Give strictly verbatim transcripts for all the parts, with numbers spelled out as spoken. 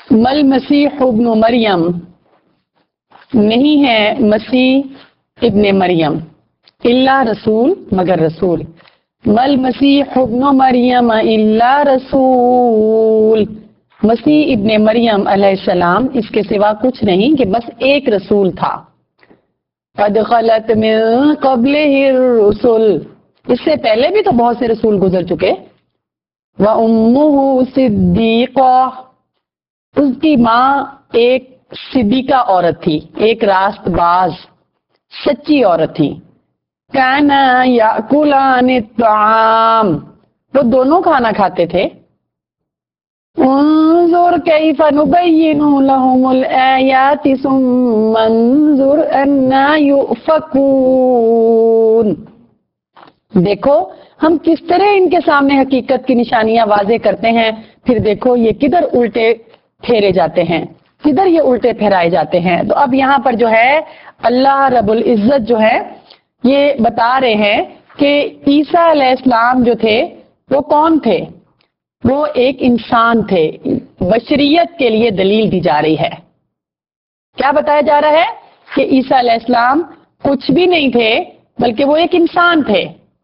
मल मसीह इब्न मरियम, नहीं है मसीह इब्न मरियम, इल्ला रसूल, मगर रसूल। मल मसीह इब्न मरियम इल्ला रसूल, मसीह इब्न मरियम अलैहिस्सलाम इसके सिवा कुछ नहीं कि बस एक रसूल था। क़द ख़लत मिन क़ब्लिहि रुसुल, इससे पहले भी तो बहुत से रसूल गुजर चुके। व उम्मुहु सिद्दीक़ा, उसकी माँ एक सिद्दीका औरत थी, एक रास्तबाज सच्ची औरत थी। काना याकुलानि त्ताम, वो दोनों खाना खाते थे। उन्जुर कैफ़ नुबय्यिनु लहुमुल आयाति सुम्मा उन्जुर अन्ना युफ़कून, देखो हम किस तरह इनके सामने हकीकत की निशानियां वाज़े करते हैं, फिर देखो ये किधर उल्टे फेरे जाते हैं, किधर ये उल्टे फेराए जाते हैं। तो अब यहाँ पर जो है अल्लाह रब्बुल इज्जत जो है ये बता रहे हैं कि ईसा अलैहिस्सलाम जो थे वो कौन थे, वो एक इंसान थे। बशरियत के लिए दलील दी जा रही है। क्या बताया जा रहा है कि ईसा अलैहिस्सलाम कुछ भी नहीं थे बल्कि वो एक इंसान थे।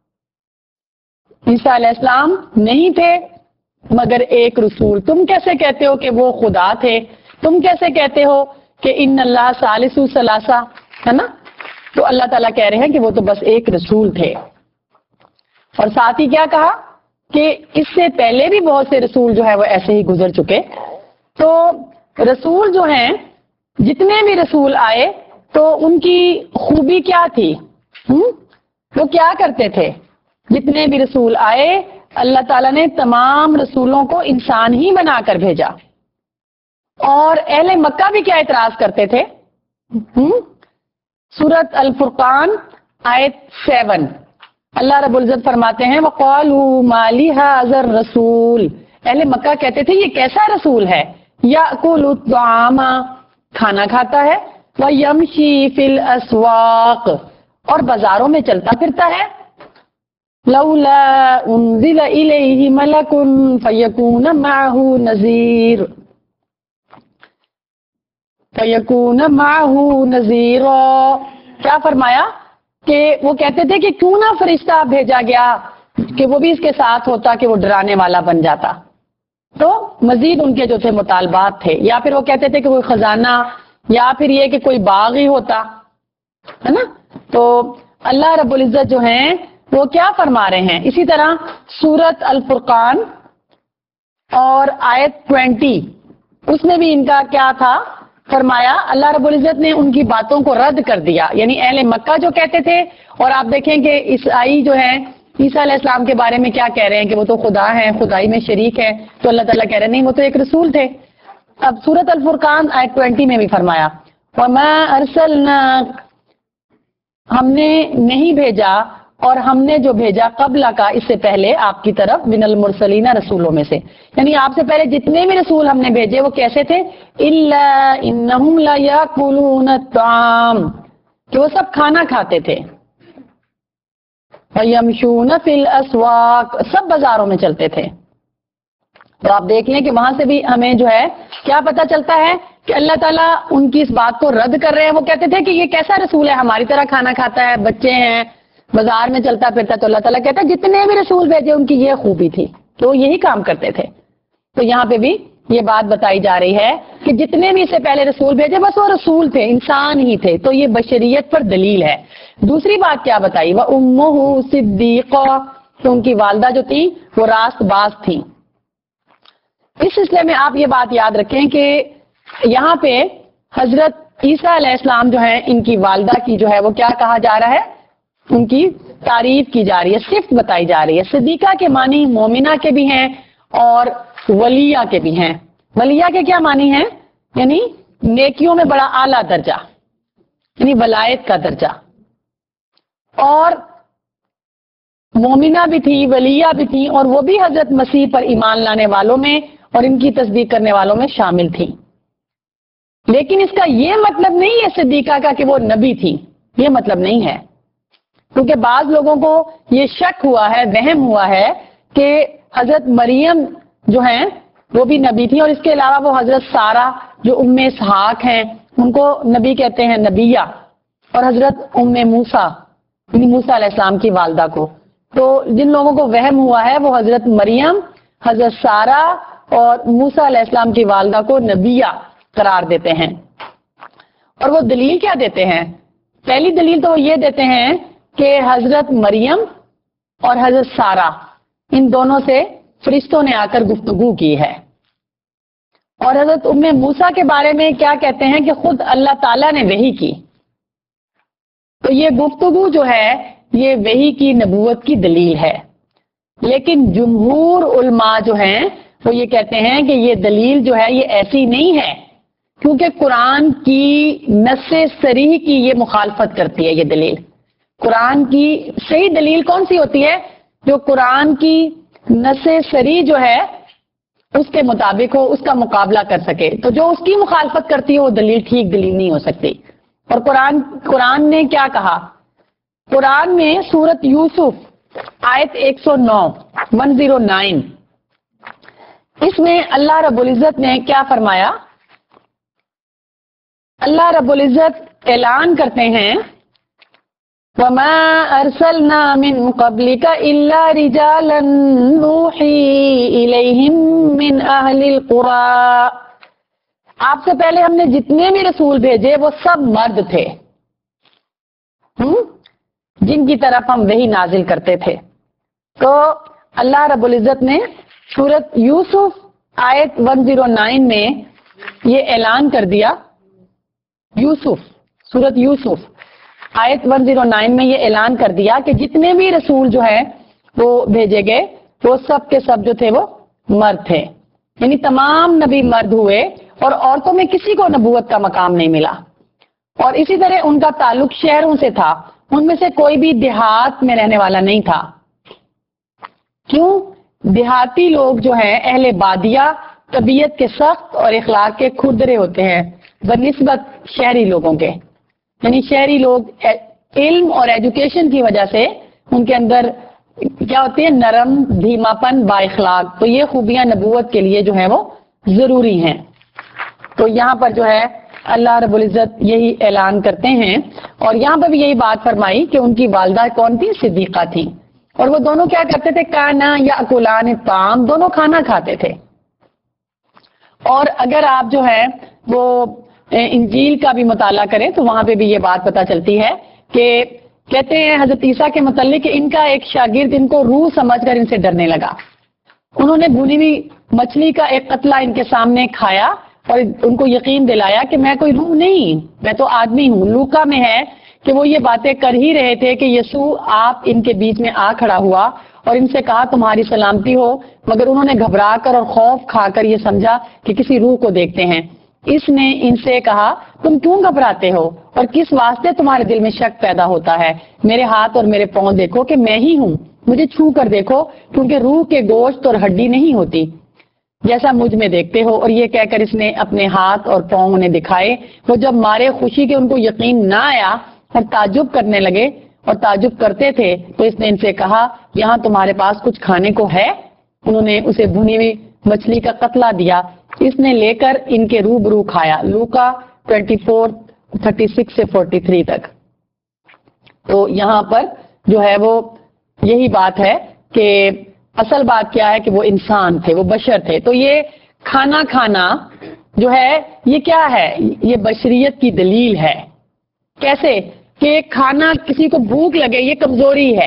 ईसा अलैहिस्सलाम नहीं थे मगर एक रसूल। तुम कैसे कहते हो कि वो खुदा थे, तुम कैसे कहते हो कि इन्नल्लाह सालिसु सलासा, है ना। तो अल्लाह ताला कह रहे हैं कि वो तो बस एक रसूल थे। और साथ ही क्या कहा कि इससे पहले भी बहुत से रसूल जो है वो ऐसे ही गुजर चुके। तो रसूल जो हैं, जितने भी रसूल आए तो उनकी खूबी क्या थी, हुँ? वो क्या करते थे। जितने भी रसूल आए अल्लाह ताला ने तमाम रसूलों को इंसान ही बनाकर भेजा। और अहले मक्का भी क्या इतराज करते थे। हुँ? सूरत अल फुरकान आयत सेवन, अल्लाह रब्बुल इज्जत फरमाते हैं वक़ालू माली हाज़र रसूल, अहले मक्का कहते थे ये कैसा रसूल है, याकुलु त्तामा, खाना खाता है, व यमशी फिल अस्वाक, और बाजारों में चलता फिरता है। लौला उन्ज़िला इलैहि मलकुन फयकून माहू नज़ीर, फयकून माहू नज़ीरा, क्या फरमाया कि वो कहते थे कि क्यों ना फरिश्ता भेजा गया कि वो भी इसके साथ होता कि वो डराने वाला बन जाता। तो मजीद उनके जो थे मुतालबात थे, या फिर वो कहते थे कि कोई खजाना, या फिर ये कि कोई बाग ही होता, है ना। तो अल्लाह रब्बुल इज्जत जो हैं वो क्या फरमा रहे हैं। इसी तरह सूरत अल फुरकान और आयत ट्वेंटी, उसमें भी इनका क्या था फरमाया, अल्लाह रब्बुल इज्जत ने उनकी बातों को रद्द कर दिया। यानी अहले मक्का जो कहते थे, और आप देखें कि ईसाई जो है ईसा अलैहिस्सलाम के बारे में क्या कह रहे हैं कि वो तो खुदा हैं, खुदाई में शरीक है। तो अल्लाह ताला कह रहे हैं नहीं, वो तो एक रसूल थे। अब सूरत अल फुरकान आयत ट्वेंटी में भी फरमाया वमा अरसलना, हमने नहीं भेजा, और हमने जो भेजा कबला का, इससे पहले आपकी तरफ मिनल मुरसलीना, रसूलों में से, यानी आपसे पहले जितने भी रसूल हमने भेजे वो कैसे थे, इल्ला इन्नहुम ला याकुलून ताम, कि वो सब खाना खाते थे। यमशून फिल अस्वाक, सब बाजारों में चलते थे। तो आप देख लें कि वहां से भी हमें जो है क्या पता चलता है कि अल्लाह ताला उनकी इस बात को रद्द कर रहे हैं। वो कहते थे कि ये कैसा रसूल है, हमारी तरह खाना खाता है, बच्चे हैं, बाजार में चलता फिरता। तो अल्लाह ताला कहता है जितने भी रसूल भेजे उनकी ये खूबी थी, तो यही काम करते थे। तो यहाँ पे भी ये बात बताई जा रही है कि जितने भी इससे पहले रसूल भेजे बस वो रसूल थे, इंसान ही थे। तो ये बशरियत पर दलील है। दूसरी बात क्या बताई, वह उम्मुहु सिद्दीक़ा, तो उनकी वालदा जो थी वो रास्तबाज थी। इस सिलसिले में आप ये बात याद रखें कि यहाँ पे हजरत ईसा अलैहिस्सलाम जो है, इनकी वालदा की जो है वो क्या कहा जा रहा है, उनकी तारीफ की जा रही है, सिफ्त बताई जा रही है। सिद्दीका के मानी मोमिना के भी हैं और वलिया के भी हैं। वलिया के क्या मानी हैं, यानी नेकियों में बड़ा आला दर्जा, यानी वलायत का दर्जा। और मोमिना भी थी, वलिया भी थी, और वो भी हजरत मसीह पर ईमान लाने वालों में और इनकी तस्दीक करने वालों में शामिल थी। लेकिन इसका ये मतलब नहीं है सिद्दीका का कि वो नबी थी, ये मतलब नहीं है। क्योंकि बाज लोगों को ये शक हुआ है, वहम हुआ है कि हजरत मरियम जो हैं وہ بھی نبی تھی، اور اس کے علاوہ وہ حضرت سارہ جو ام اسحاق ہیں ان کو نبی کہتے ہیں، نبیہ، اور حضرت ام موسیٰ یعنی موسیٰ علیہ السلام کی والدہ کو. تو جن لوگوں کو وہم ہوا ہے وہ حضرت مریم، حضرت سارہ اور موسیٰ علیہ السلام کی والدہ کو نبیہ قرار دیتے ہیں. اور وہ دلیل کیا دیتے ہیں؟ پہلی دلیل تو وہ یہ دیتے ہیں کہ حضرت مریم اور حضرت سارہ ان دونوں سے فرشتوں نے آ کر گفتگو کی ہے. اور حضرت ام موسیٰ کے بارے میں کیا کہتے ہیں کہ خود اللہ تعالیٰ نے وحی کی. تو یہ گفتگو جو ہے یہ وحی کی نبوت کی دلیل ہے. لیکن جمہور علماء جو ہیں وہ یہ کہتے ہیں کہ یہ دلیل جو ہے یہ ایسی نہیں ہے، کیونکہ قرآن کی نص صریح کی یہ مخالفت کرتی ہے. یہ دلیل قرآن کی صحیح دلیل کون سی ہوتی ہے؟ جو قرآن کی نص صریح جو ہے اس کے مطابق ہو، اس کا مقابلہ کر سکے. تو جو اس کی مخالفت کرتی ہے وہ دلیل ٹھیک دلیل نہیں ہو سکتی. اور قرآن قرآن نے کیا کہا؟ قرآن میں سورت یوسف آیت ایک سو نو ون زیرو نائن، اس میں اللہ رب العزت نے کیا فرمایا؟ اللہ رب العزت اعلان کرتے ہیں وَمَا أَرْسَلْنَا مِن قَبْلِكَ إِلَّا رِجَالًا نُوحِي إِلَيْهِم مِّنْ أَهْلِ الْقُرَىٰ. آپ سے پہلے ہم نے جتنے بھی رسول بھیجے وہ سب مرد تھے جن کی طرف ہم وحی نازل کرتے تھے. تو اللہ رب العزت نے سورت یوسف آیت ایک سو نو میں یہ اعلان کر دیا. یوسف سورت یوسف آیت ایک سو نو میں یہ اعلان کر دیا کہ جتنے بھی رسول جو ہے وہ بھیجے گئے وہ سب کے سب جو تھے وہ مرد تھے. یعنی تمام نبی مرد ہوئے اور عورتوں میں کسی کو نبوت کا مقام نہیں ملا. اور اسی طرح ان کا تعلق شہروں سے تھا، ان میں سے کوئی بھی دیہات میں رہنے والا نہیں تھا. کیوں؟ دیہاتی لوگ جو ہیں اہل بادیہ طبیعت کے سخت اور اخلاق کے کھردرے ہوتے ہیں بنسبت شہری لوگوں کے. یعنی شہری لوگ علم اور ایجوکیشن کی وجہ سے ان کے اندر کیا ہوتی ہے؟ نرم، دھیما پن، با اخلاق. تو یہ خوبیاں نبوت کے لیے جو ہے وہ ضروری ہیں. تو یہاں پر جو ہے اللہ رب العزت یہی اعلان کرتے ہیں. اور یہاں پر بھی یہی بات فرمائی کہ ان کی والدہ کون تھی؟ صدیقہ تھی. اور وہ دونوں کیا کرتے تھے؟ کانا یا اکلان الطعام، دونوں کھانا کھاتے تھے. اور اگر آپ جو ہے وہ انجیل کا بھی مطالعہ کریں تو وہاں پہ بھی یہ بات پتہ چلتی ہے کہ کہتے ہیں حضرت عیسیٰ کے متعلق کہ ان کا ایک شاگرد ان کو روح سمجھ کر ان سے ڈرنے لگا. انہوں نے بھونی ہوئی مچھلی کا ایک قطلہ ان کے سامنے کھایا اور ان کو یقین دلایا کہ میں کوئی روح نہیں، میں تو آدمی ہوں. لوکا میں ہے کہ وہ یہ باتیں کر ہی رہے تھے کہ یسوع آپ ان کے بیچ میں آ کھڑا ہوا اور ان سے کہا تمہاری سلامتی ہو، مگر انہوں نے گھبرا کر اور خوف کھا کر یہ سمجھا کہ کسی روح کو دیکھتے ہیں. اس نے ان سے کہا تم کیوں گھبراتے ہو اور کس واسطے تمہارے دل میں شک پیدا ہوتا ہے؟ میرے ہاتھ اور میرے پاؤں دیکھو کہ میں ہی ہوں، مجھے چھو کر دیکھو، کیونکہ روح کے گوشت اور ہڈی نہیں ہوتی جیسا مجھ میں دیکھتے ہو. اور یہ کہہ کر اس نے اپنے ہاتھ اور پاؤں انہیں دکھائے. وہ جب مارے خوشی کے ان کو یقین نہ آیا اور تعجب کرنے لگے اور تعجب کرتے تھے تو اس نے ان سے کہا یہاں تمہارے پاس کچھ کھانے کو ہے؟ انہوں نے اسے بھنی ہوئی مچھلی کا قطلہ دیا. اس نے لے کر ان کے روبرو کھایا. لوکا چوبیس چھتیس سے تینتالیس تک. تو یہاں پر جو ہے وہ یہی بات ہے کہ اصل بات کیا ہے کہ وہ انسان تھے، وہ بشر تھے. تو یہ کھانا کھانا جو ہے یہ کیا ہے؟ یہ بشریت کی دلیل ہے. کیسے کہ کھانا کسی کو بھوک لگے یہ کمزوری ہے.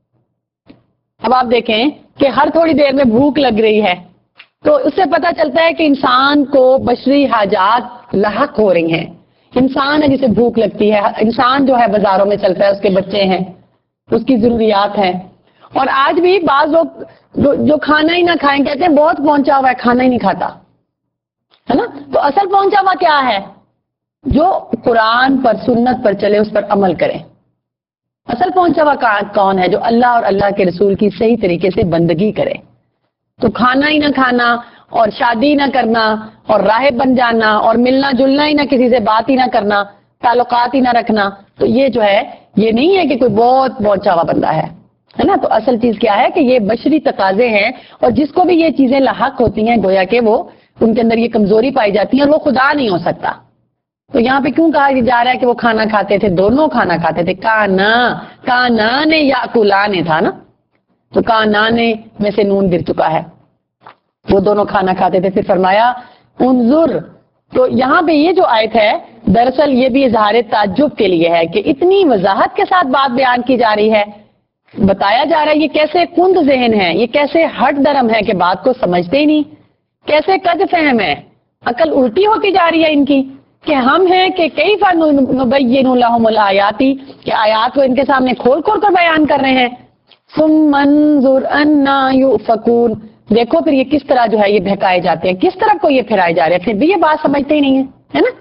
اب آپ دیکھیں کہ ہر تھوڑی دیر میں بھوک لگ رہی ہے تو اس سے پتہ چلتا ہے کہ انسان کو بشری حاجات لاحق ہو رہی ہیں. انسان ہے جسے بھوک لگتی ہے، انسان جو ہے بازاروں میں چلتا ہے، اس کے بچے ہیں، اس کی ضروریات ہیں. اور آج بھی بعض لوگ جو کھانا ہی نہ کھائیں کہتے ہیں بہت پہنچا ہوا ہے، کھانا ہی نہیں کھاتا ہے نا. تو اصل پہنچا ہوا کیا ہے؟ جو قرآن پر سنت پر چلے اس پر عمل کریں. اصل پہنچا ہوا کون ہے؟ جو اللہ اور اللہ کے رسول کی صحیح طریقے سے بندگی کرے. تو کھانا ہی نہ کھانا اور شادی نہ کرنا اور راہب بن جانا اور ملنا جلنا ہی نہ، کسی سے بات ہی نہ کرنا، تعلقات ہی نہ رکھنا، تو یہ جو ہے یہ نہیں ہے کہ کوئی بہت پہنچا ہوا بندہ ہے. ہے نا. تو اصل چیز کیا ہے کہ یہ بشری تقاضے ہیں, اور جس کو بھی یہ چیزیں لاحق ہوتی ہیں گویا کہ وہ ان کے اندر یہ کمزوری پائی جاتی ہے اور وہ خدا نہیں ہو سکتا. تو یہاں پہ کیوں کہا جا رہا ہے کہ وہ کھانا کھاتے تھے؟ دونوں کھانا کھاتے تھے. کانا کانا نے یا کلانے تھا نا, تو کانا نے میں سے نون گر چکا ہے, وہ دونوں کھانا کھاتے تھے. پھر فرمایا انظر. تو یہاں پہ یہ جو آیت ہے دراصل یہ بھی اظہار تعجب کے لیے ہے کہ اتنی وضاحت کے ساتھ بات بیان کی جا رہی ہے, بتایا جا رہا ہے یہ کیسے کند ذہن ہے, یہ کیسے ہٹ درم ہے کہ بات کو سمجھتے ہی نہیں, کیسے قد فہم ہے, عقل الٹی ہوتی جا رہی ہے ان کی کہ ہم ہیں کہ کئی فنبین لہم الآیاتی, کہ آیات کو ان کے سامنے کھول کھول کر بیان کر رہے ہیں. ثم انظر انا یؤفکون. دیکھو پھر یہ کس طرح جو ہے یہ بہکائے جاتے ہیں, کس طرح کو یہ پھرائے جا رہے ہیں, پھر بھی یہ بات سمجھتے ہی نہیں ہے, ہے نا.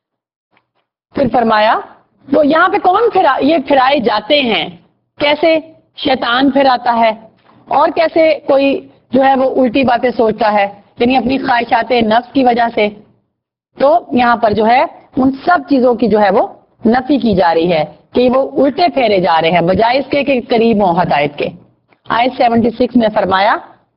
پھر فرمایا تو یہاں پہ کون پھرا یہ پھرائے جاتے ہیں, کیسے؟ شیطان پھراتا ہے, اور کیسے کوئی جو ہے وہ الٹی باتیں سوچتا ہے, یعنی اپنی خواہشات نفس کی وجہ سے. تو یہاں پر جو ہے ان سب چیزوں کی جو ہے وہ نفی کی جا رہی ہے کہ وہ الٹے پھیرے جا رہے ہیں بجائے اس کے کہ قریب ہوں ہدایت کے. آیت چھہتر میں فرمایا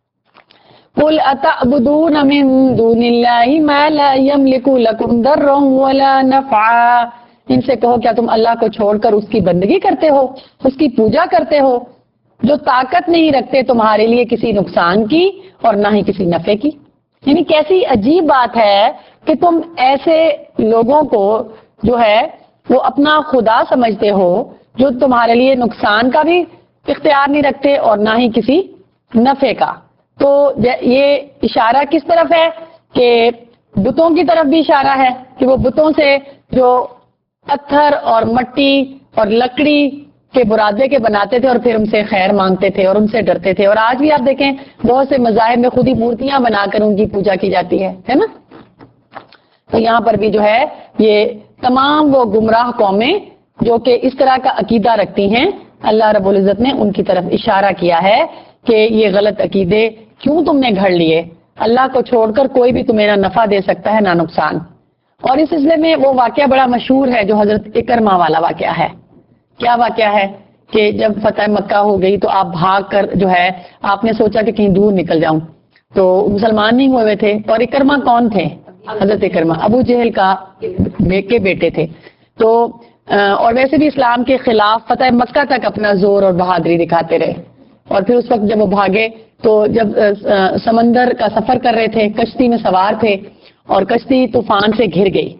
قل اتعبدون من دون اللہ ما لا یملک لکم ضرا ولا نفعا. ان سے کہو کیا تم اللہ کو چھوڑ کر اس کی بندگی کرتے ہو, اس کی پوجا کرتے ہو جو طاقت نہیں رکھتے تمہارے لیے کسی نقصان کی اور نہ ہی کسی نفع کی. یعنی کیسی عجیب بات ہے کہ تم ایسے لوگوں کو جو ہے وہ اپنا خدا سمجھتے ہو جو تمہارے لیے نقصان کا بھی اختیار نہیں رکھتے اور نہ ہی کسی نفع کا. تو یہ اشارہ کس طرف ہے کہ بتوں کی طرف بھی اشارہ ہے کہ وہ بتوں سے جو پتھر اور مٹی اور لکڑی کے برادے کے بناتے تھے اور پھر ان سے خیر مانگتے تھے اور ان سے ڈرتے تھے. اور آج بھی آپ دیکھیں بہت سے مذاہب میں خود ہی مورتیاں بنا کر ان کی پوجا کی جاتی ہے, ہے نا. تو یہاں پر بھی جو ہے یہ تمام وہ گمراہ قومیں جو کہ اس طرح کا عقیدہ رکھتی ہیں, اللہ رب العزت نے ان کی طرف اشارہ کیا ہے کہ یہ غلط عقیدے کیوں تم نے گھڑ لیے. اللہ کو چھوڑ کر کوئی بھی تمہیں نہ نفع دے سکتا ہے نہ نقصان. اور اس سلسلے میں وہ واقعہ بڑا مشہور ہے جو حضرت اکرمہ والا واقعہ ہے. کیا واقعہ ہے کہ جب فتح مکہ ہو گئی تو آپ بھاگ کر جو ہے آپ نے سوچا کہ کہیں دور نکل جاؤں, تو مسلمان نہیں ہوئے تھے. اور اکرمہ کون تھے؟ حضرت اکرمہ ابو جہل کا کے بیٹے تھے. تو اور ویسے بھی اسلام کے خلاف فتح مکہ تک اپنا زور اور بہادری دکھاتے رہے. اور پھر اس وقت جب وہ بھاگے تو جب سمندر کا سفر کر رہے تھے, کشتی میں سوار تھے اور کشتی طوفان سے گھر گئی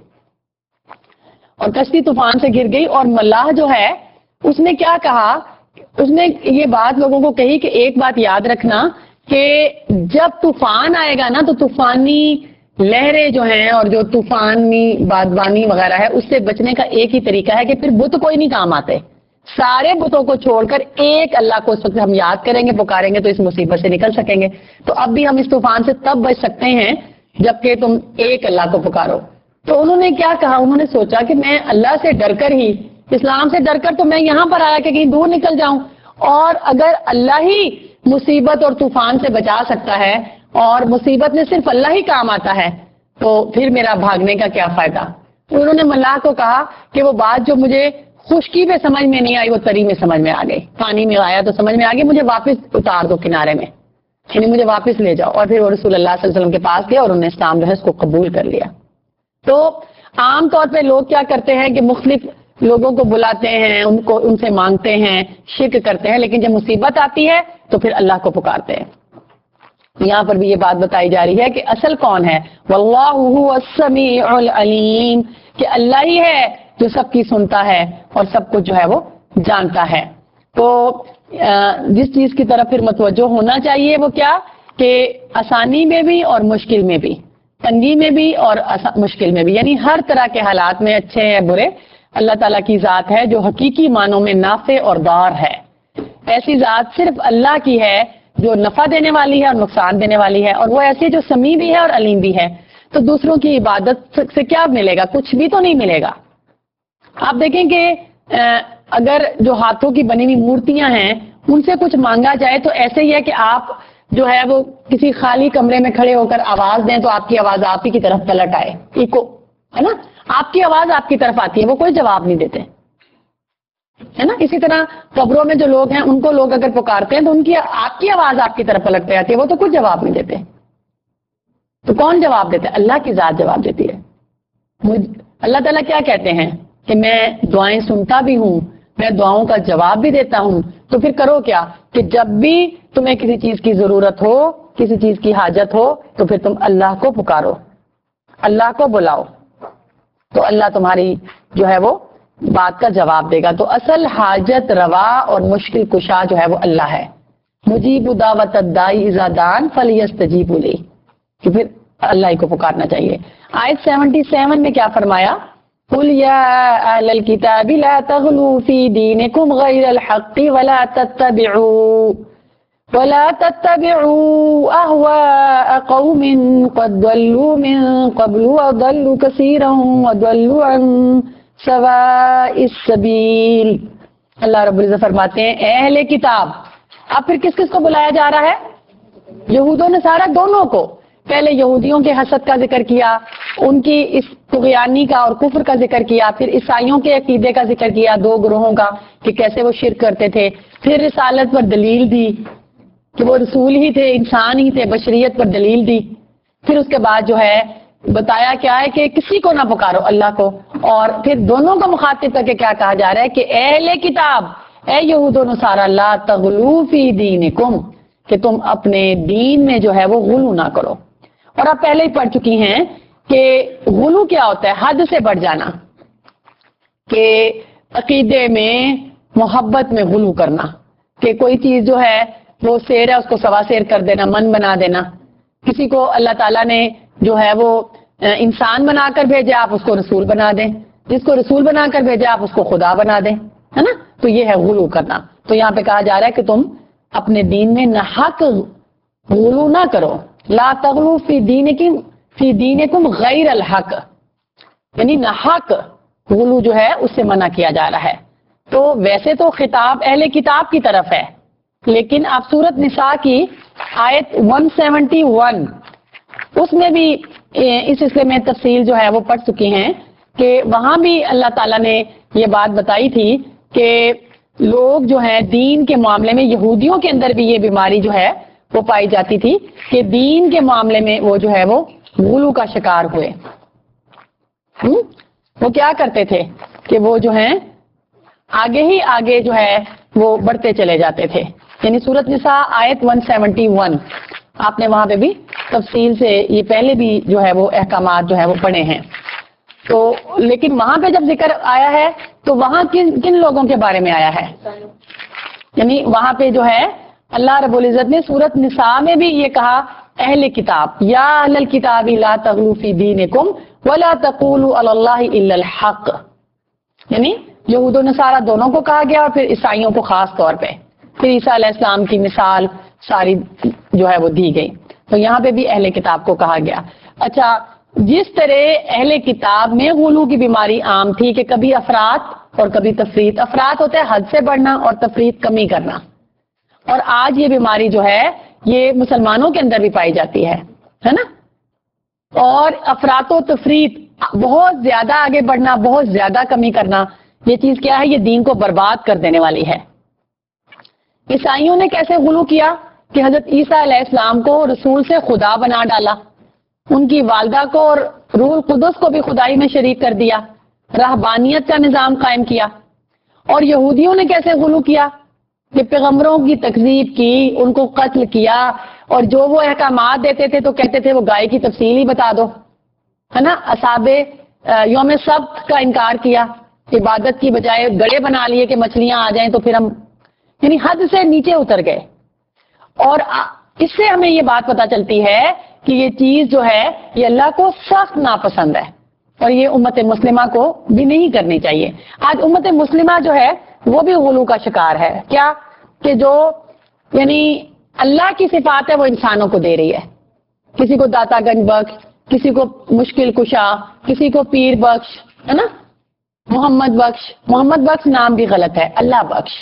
اور کشتی طوفان سے گر گئی اور ملاح جو ہے اس نے کیا کہا, اس نے یہ بات لوگوں کو کہی کہ ایک بات یاد رکھنا کہ جب طوفان آئے گا نا تو طوفانی لہریں جو ہیں اور جو طوفانی بادبانی وغیرہ ہے اس سے بچنے کا ایک ہی طریقہ ہے کہ پھر بت کوئی نہیں کام آتے. سارے بتوں کو چھوڑ کر ایک اللہ کو اس وقت ہم یاد کریں گے, پکاریں گے تو اس مصیبت سے نکل سکیں گے. تو اب بھی ہم اس طوفان سے تب بچ سکتے ہیں جبکہ تم ایک اللہ کو پکارو. تو انہوں نے کیا کہا, انہوں نے سوچا کہ میں اللہ سے ڈر کر ہی, اسلام سے ڈر کر تو میں یہاں پر آیا کہ کہیں دور نکل جاؤں, اور اگر اللہ ہی مصیبت اور طوفان سے بچا سکتا ہے اور مصیبت میں صرف اللہ ہی کام آتا ہے تو پھر میرا بھاگنے کا کیا فائدہ. انہوں نے ملاح کو کہا کہ وہ بات جو مجھے خشکی پہ سمجھ میں نہیں آئی وہ تری میں سمجھ میں آ گئی, پانی میں آیا تو سمجھ میں آ گئی, مجھے واپس اتار دو کنارے میں, یعنی مجھے واپس لے جاؤ. اور پھر وہ رسول اللہ صلی اللہ علیہ وسلم کے پاس گیا اور انہوں نے اسلام جو ہے اس کو قبول کر لیا. تو عام طور پہ لوگ کیا کرتے ہیں کہ مختلف لوگوں کو بلاتے ہیں, ان کو ان سے مانگتے ہیں, شرک کرتے ہیں, لیکن جب مصیبت آتی ہے تو پھر اللہ کو پکارتے ہیں. یہاں پر بھی یہ بات بتائی جا رہی ہے کہ اصل کون ہے, واللہ هو السمیع العلیم, کہ اللہ ہی ہے جو سب کی سنتا ہے اور سب کچھ جو ہے وہ جانتا ہے. تو جس چیز کی طرف پھر متوجہ ہونا چاہیے وہ کیا کہ آسانی میں بھی اور مشکل میں بھی, تنگی میں بھی اور مشکل میں بھی, یعنی ہر طرح کے حالات میں اچھے ہیں برے, اللہ تعالیٰ کی ذات ہے جو حقیقی معنوں میں نافع اور ضار ہے. ایسی ذات صرف اللہ کی ہے جو نفع دینے والی ہے اور نقصان دینے والی ہے, اور وہ ایسی جو سمیع بھی ہے اور علیم بھی ہے. تو دوسروں کی عبادت سے کیا ملے گا, کچھ بھی تو نہیں ملے گا. آپ دیکھیں کہ اگر جو ہاتھوں کی بنی ہوئی مورتیاں ہیں ان سے کچھ مانگا جائے تو ایسے ہی ہے کہ آپ جو ہے وہ کسی خالی کمرے میں کھڑے ہو کر آواز دیں تو آپ کی آواز آپ ہی کی طرف پلٹ آئے, ایکو ہے نا, آپ کی آواز آپ کی طرف آتی ہے, وہ کوئی جواب نہیں دیتے. ہے نا. اسی طرح قبروں میں جو لوگ ہیں ان کو لوگ اگر پکارتے ہیں تو ان کی آپ کی آواز آپ کی طرف پلٹ جاتی ہے, وہ تو کچھ جواب نہیں دیتے. تو کون جواب دیتا ہے؟ اللہ کی ذات جواب دیتی ہے. اللہ تعالیٰ کیا کہتے ہیں کہ میں دعائیں سنتا بھی ہوں, میں دعاؤں کا جواب بھی دیتا ہوں. تو پھر کرو کیا کہ جب بھی تمہیں کسی چیز کی ضرورت ہو, کسی چیز کی حاجت ہو, تو پھر تم اللہ کو پکارو, اللہ کو بلاؤ, تو اللہ تمہاری جو ہے وہ بات کا جواب دے گا. تو اصل حاجت روا اور مشکل کشا جو ہے وہ اللہ ہے. مجیب دعوت الداعی اذا دعان فلیستجیبوا لی, کہ پھر اللہ ہی کو پکارنا چاہیے. آیت سیونٹی سیون میں کیا فرمایا؟ قل یا اہل الکتاب لا تغلوا فی دینکم غیر الحق ولا تتبعوا ولا تتبعوا اهواء قوم قد ضلوا من قبل وضلوا كثيرا وضلوا عن سواء السبیل. اللہ رب العزت فرماتے ہیں اے اہل کتاب. اب پھر کس کس کو بلایا جا رہا ہے؟ یہود و نصارہ دونوں کو. پہلے یہودیوں کے حسد کا ذکر کیا, ان کی اس طغیانی کا اور کفر کا ذکر کیا, پھر عیسائیوں کے عقیدے کا ذکر کیا, دو گروہوں کا کہ کیسے وہ شرک کرتے تھے, پھر رسالت پر دلیل دی کہ وہ رسول ہی تھے, انسان ہی تھے, بشریت پر دلیل دی. پھر اس کے بعد جو ہے بتایا کیا ہے کہ کسی کو نہ پکارو, اللہ کو. اور پھر دونوں کو مخاطب کر کے کیا کہا جا رہا ہے کہ اے اہل کتاب, اے یہود و نصارہ, لا تغلوا فی دینکم, کہ تم اپنے دین میں جو ہے وہ غلو نہ کرو. اور آپ پہلے ہی پڑھ چکی ہیں کہ غلو کیا ہوتا ہے؟ حد سے بڑھ جانا, کہ عقیدے میں محبت میں غلو کرنا, کہ کوئی چیز جو ہے وہ سیر ہے اس کو سوا سیر کر دینا, من بنا دینا. کسی کو اللہ تعالیٰ نے جو ہے وہ انسان بنا کر بھیجا, آپ اس کو رسول بنا دیں, جس کو رسول بنا کر بھیجا آپ اس کو خدا بنا دیں, ہے نا. تو یہ ہے غلو کرنا. تو یہاں پہ کہا جا رہا ہے کہ تم اپنے دین میں ناحق غلو نہ کرو. لا تغلو فی دینکم فی دینکم غیر الحق, یعنی ناحق غلو جو ہے اس سے منع کیا جا رہا ہے. تو ویسے تو خطاب اہل کتاب کی طرف ہے, لیکن آپ سورت نساء کی آیت ایک سو اکہتر اس میں بھی اس سلسلے میں تفصیل جو ہے وہ پڑھ چکی ہیں کہ وہاں بھی اللہ تعالیٰ نے یہ بات بتائی تھی کہ لوگ جو ہیں دین کے معاملے میں, یہودیوں کے اندر بھی یہ بیماری جو ہے وہ پائی جاتی تھی کہ دین کے معاملے میں وہ جو ہے وہ غلو کا شکار ہوئے. وہ کیا کرتے تھے کہ وہ جو ہیں آگے ہی آگے جو ہے وہ بڑھتے چلے جاتے تھے. یعنی سورت نساء آیت ایک سو اکہتر آپ نے وہاں پہ بھی تفصیل سے یہ پہلے بھی جو ہے وہ احکامات جو ہے وہ پڑھے ہیں. تو لیکن وہاں پہ جب ذکر آیا ہے تو وہاں کن کن لوگوں کے بارے میں آیا ہے؟ یعنی وہاں پہ جو ہے اللہ رب العزت نے سورت نساء میں بھی یہ کہا اہل کتاب, یا اہل الکتاب لا تغلوا فی دینکم ولا تقولوا علی اللہ الا الحق. یعنی یہود و نصارہ دونوں کو کہا گیا اور پھر عیسائیوں کو خاص طور پہ, پھر عیسیٰ علیہ السلام کی مثال ساری جو ہے وہ دی گئی. تو یہاں پہ بھی اہل کتاب کو کہا گیا. اچھا, جس طرح اہل کتاب میں غلو کی بیماری عام تھی کہ کبھی افراط اور کبھی تفریط, افراط ہوتا ہے حد سے بڑھنا اور تفریط کمی کرنا, اور آج یہ بیماری جو ہے یہ مسلمانوں کے اندر بھی پائی جاتی ہے, ہے نا. اور افراط و تفریط, بہت زیادہ آگے بڑھنا, بہت زیادہ کمی کرنا, یہ چیز کیا ہے؟ یہ دین کو برباد کر دینے والی ہے. عیسائیوں نے کیسے غلو کیا کہ حضرت عیسیٰ علیہ السلام کو رسول سے خدا بنا ڈالا, ان کی والدہ کو اور روح القدس کو بھی خدائی میں شریک کر دیا, رہبانیت کا نظام قائم کیا. اور یہودیوں نے کیسے غلو کیا کہ پیغمبروں کی تکذیب کی, ان کو قتل کیا, اور جو وہ احکامات دیتے تھے تو کہتے تھے وہ گائے کی تفصیل ہی بتا دو, ہے نا. اصحاب یوم سبت کا انکار کیا, عبادت کی بجائے گڑے بنا لیے کہ مچھلیاں آ جائیں تو پھر ہم, یعنی حد سے نیچے اتر گئے. اور اس سے ہمیں یہ بات پتا چلتی ہے کہ یہ چیز جو ہے یہ اللہ کو سخت ناپسند ہے, اور یہ امت مسلمہ کو بھی نہیں کرنی چاہیے. آج امت مسلمہ جو ہے وہ بھی غلو کا شکار ہے. کیا کہ جو یعنی اللہ کی صفات ہے وہ انسانوں کو دے رہی ہے, کسی کو داتا گنج بخش, کسی کو مشکل کشا, کسی کو پیر بخش, ہے نا, محمد بخش. محمد بخش نام بھی غلط ہے, اللہ بخش,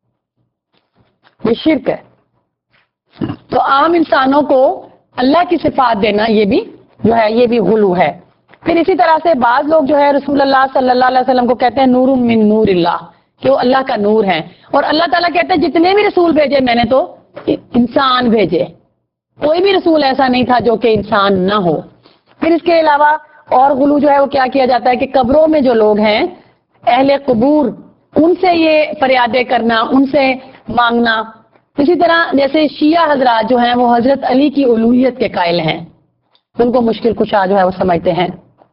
یہ شرک ہے. تو عام انسانوں کو اللہ کی صفات دینا یہ بھی جو ہے یہ بھی غلو ہے. پھر اسی طرح سے بعض لوگ جو ہے رسول اللہ صلی اللہ علیہ وسلم کو کہتے ہیں نور من نور اللہ, کہ وہ اللہ کا نور ہے. اور اللہ تعالیٰ کہتے ہیں جتنے بھی رسول بھیجے میں نے تو انسان بھیجے, کوئی بھی رسول ایسا نہیں تھا جو کہ انسان نہ ہو. پھر اس کے علاوہ اور غلو جو ہے وہ کیا کیا جاتا ہے کہ قبروں میں جو لوگ ہیں اہل قبور, ان سے یہ فریادیں کرنا, ان سے مانگنا. اسی طرح جیسے شیعہ حضرات جو ہیں وہ حضرت علی کی الوہیت کے قائل ہیں, ان کو مشکل کشا جو ہے وہ سمجھتے ہیں.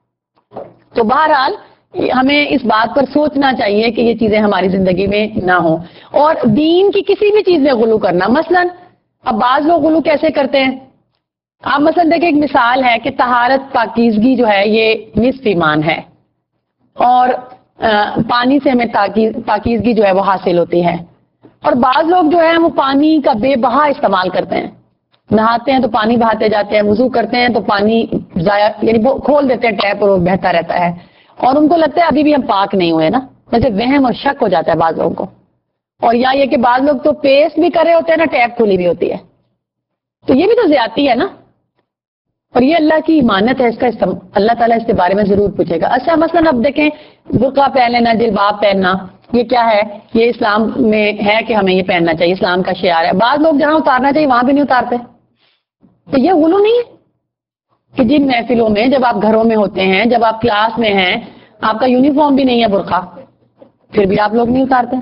تو بہرحال ہمیں اس بات پر سوچنا چاہیے کہ یہ چیزیں ہماری زندگی میں نہ ہوں. اور دین کی کسی بھی چیز میں غلو کرنا, مثلا اب بعض لوگ غلو کیسے کرتے ہیں, آپ مثلا دیکھیں ایک مثال ہے کہ طہارت پاکیزگی جو ہے یہ نصف ایمان ہے, اور پانی سے ہمیں پاکیزگی جو ہے وہ حاصل ہوتی ہے. اور بعض لوگ جو ہیں وہ پانی کا بے بہا استعمال کرتے ہیں, نہاتے ہیں تو پانی بہاتے جاتے ہیں, وضو کرتے ہیں تو پانی ضائع یعنی کھول دیتے ہیں ٹیپ اور وہ بہتا رہتا ہے, اور ان کو لگتا ہے ابھی بھی ہم پاک نہیں ہوئے نا, جیسے وہم اور شک ہو جاتا ہے بعض لوگوں کو. اور یا یہ کہ بعض لوگ تو پیسٹ بھی کرے ہوتے ہیں نا, ٹیپ کھلی بھی ہوتی ہے, تو یہ بھی تو زیادتی ہے نا. اور یہ اللہ کی امانت ہے, اس کا اللہ تعالیٰ اس کے بارے میں ضرور پوچھے گا. اچھا مثلا اب دیکھیں برقع پہن لینا, جلباب پہننا, یہ کیا ہے, یہ اسلام میں ہے کہ ہمیں یہ پہننا چاہیے, اسلام کا شعار ہے. بعض لوگ جہاں اتارنا چاہیے وہاں بھی نہیں اتارتے, تو یہ غلو نہیں ہے کہ جن محفلوں میں جب آپ گھروں میں ہوتے ہیں, جب آپ کلاس میں ہیں, آپ کا یونیفارم بھی نہیں ہے برقع, پھر بھی آپ لوگ نہیں اتارتے.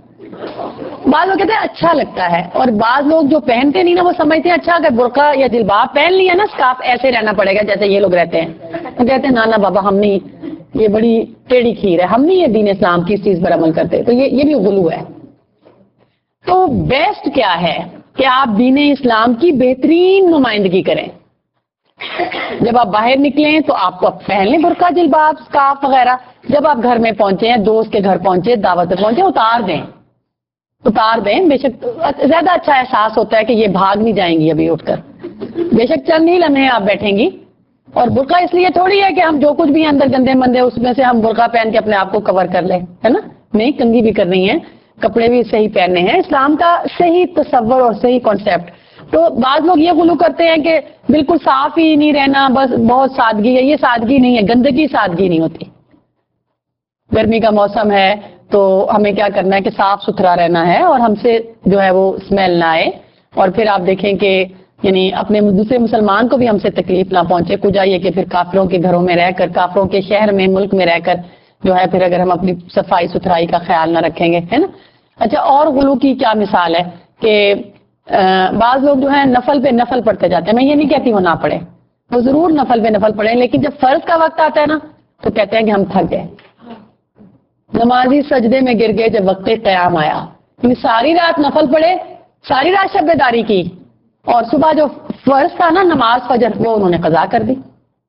بعض لوگ کہتے ہیں اچھا لگتا ہے, اور بعض لوگ جو پہنتے نہیں نا وہ سمجھتے ہیں اچھا اگر برقع یا جلباب پہن لیا نا اسکارف ایسے رہنا پڑے گا جیسے یہ لوگ رہتے ہیں. تو کہتے ہیں نانا بابا ہم نہیں, یہ بڑی ٹیڑھی کھیر ہے, ہم نہیں یہ دین اسلام کی اس چیز پر عمل کرتے. تو یہ یہ بھی غلو ہے. تو بیسٹ کیا ہے کہ آپ دین اسلام کی بہترین نمائندگی کریں. جب آپ باہر نکلیں تو آپ کو پہن لیں برقع, جلباب, اسکارف وغیرہ. جب آپ گھر میں پہنچے ہیں, دوست کے گھر پہنچے, دعوت پہ پہنچے, اتار دیں اتار دیں بے شک زیادہ اچھا احساس ہوتا ہے کہ یہ بھاگ نہیں جائیں گی ابھی اٹھ کر. بے شک چند ہی لمحے آپ بیٹھیں گی, اور برقع اس لیے تھوڑی ہے کہ ہم جو کچھ بھی اندر گندے مندے اس میں سے ہم برقع پہن کے اپنے آپ کو کور کر لیں, ہے نا. نہیں, کنگھی بھی کرنی ہے, کپڑے بھی صحیح پہننے ہیں, اسلام کا صحیح تصور اور صحیح کانسیپٹ. تو بعض لوگ یہ غلو کرتے ہیں کہ بالکل صاف ہی نہیں رہنا, بس بہت سادگی ہے. یہ سادگی نہیں ہے, گندگی سادگی نہیں ہوتی. گرمی کا موسم ہے تو ہمیں کیا کرنا ہے کہ صاف ستھرا رہنا ہے, اور ہم سے جو ہے وہ اسمیل نہ آئے. اور پھر آپ دیکھیں کہ یعنی اپنے دوسرے مسلمان کو بھی ہم سے تکلیف نہ پہنچے. کچھ آئیے کہ پھر کافروں کے گھروں میں رہ کر, کافروں کے شہر میں, ملک میں رہ کر جو ہے پھر اگر ہم اپنی صفائی ستھرائی کا خیال نہ رکھیں گے, ہے نا. اچھا, اور غلو کی کیا مثال ہے کہ بعض لوگ جو ہے نفل پہ نفل پڑھتے جاتے ہیں. میں یہ نہیں کہتی وہ نہ پڑھیں, وہ ضرور نفل پہ نفل پڑھیں, لیکن جب فرض کا وقت آتا ہے نا تو کہتے ہیں کہ ہم تھک گئے. نمازی سجدے میں گر گئے جب وقت قیام آیا. کیونکہ ساری رات نفل پڑھے, ساری رات شب داری کی, اور صبح جو فرض تھا نا نماز فجر وہ انہوں نے قضا کر دی.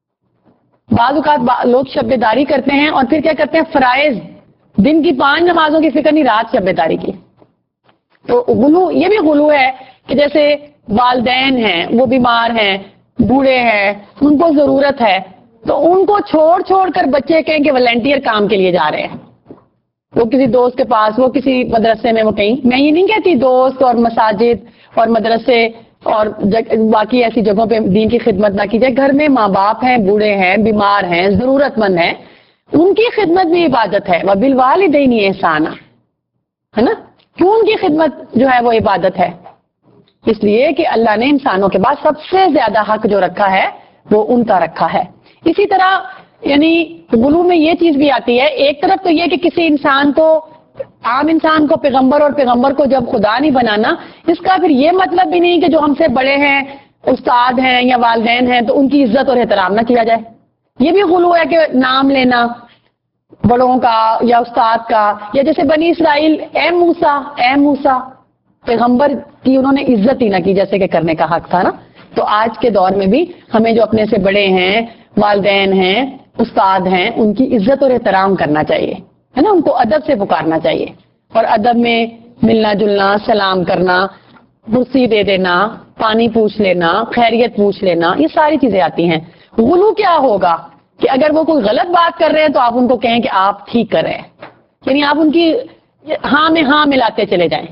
بعض اوقات لوگ شب داری کرتے ہیں اور پھر کیا کرتے ہیں, فرائض دن کی پانچ نمازوں کی فکر نہیں, رات شب داری کی. تو غلو, یہ بھی غلو ہے کہ جیسے والدین ہیں وہ بیمار ہیں, بوڑھے ہیں, ان کو ضرورت ہے, تو ان کو چھوڑ چھوڑ کر بچے کہیں کہ والنٹیئر کام کے لیے جا رہے ہیں, وہ کسی دوست کے پاس, وہ کسی مدرسے میں, وہ کہیں. میں یہ نہیں کہتی دوست اور مساجد اور مدرسے اور باقی ایسی جگہوں پہ دین کی خدمت نہ کی جائے. گھر میں ماں باپ ہیں, بوڑھے ہیں, بیمار ہیں, ضرورت مند ہیں, ان کی خدمت بھی عبادت ہے. وَبِالْوَالِدَيْنِ إِحْسَانًا, ہے نا. کیوں ان کی خدمت جو ہے وہ عبادت ہے؟ اس لیے کہ اللہ نے انسانوں کے بعد سب سے زیادہ حق جو رکھا ہے وہ ان کا رکھا ہے. اسی طرح یعنی غلو میں یہ چیز بھی آتی ہے. ایک طرف تو یہ کہ کسی انسان کو, عام انسان کو پیغمبر, اور پیغمبر کو جب خدا نہیں بنانا, اس کا پھر یہ مطلب بھی نہیں کہ جو ہم سے بڑے ہیں, استاد ہیں یا والدین ہیں, تو ان کی عزت اور احترام نہ کیا جائے. یہ بھی غلو ہے کہ نام لینا بڑوں کا یا استاد کا, یا جیسے بنی اسرائیل اے موسیٰ اے موسیٰ, پیغمبر کی انہوں نے عزت ہی نہ کی جیسے کہ کرنے کا حق تھا نا. تو آج کے دور میں بھی ہمیں جو اپنے سے بڑے ہیں, والدین ہیں, استاد ہیں, ان کی عزت اور احترام کرنا چاہیے, ہے نا. ان کو ادب سے پکارنا چاہیے, اور ادب میں ملنا جلنا, سلام کرنا, کرسی دے دینا, پانی پوچھ لینا, خیریت پوچھ لینا, یہ ساری چیزیں آتی ہیں. غلو کیا ہوگا کہ اگر وہ کوئی غلط بات کر رہے ہیں تو آپ ان کو کہیں کہ آپ ٹھیک کر رہے ہیں, یعنی آپ ان کی ہاں میں ہاں ملاتے چلے جائیں.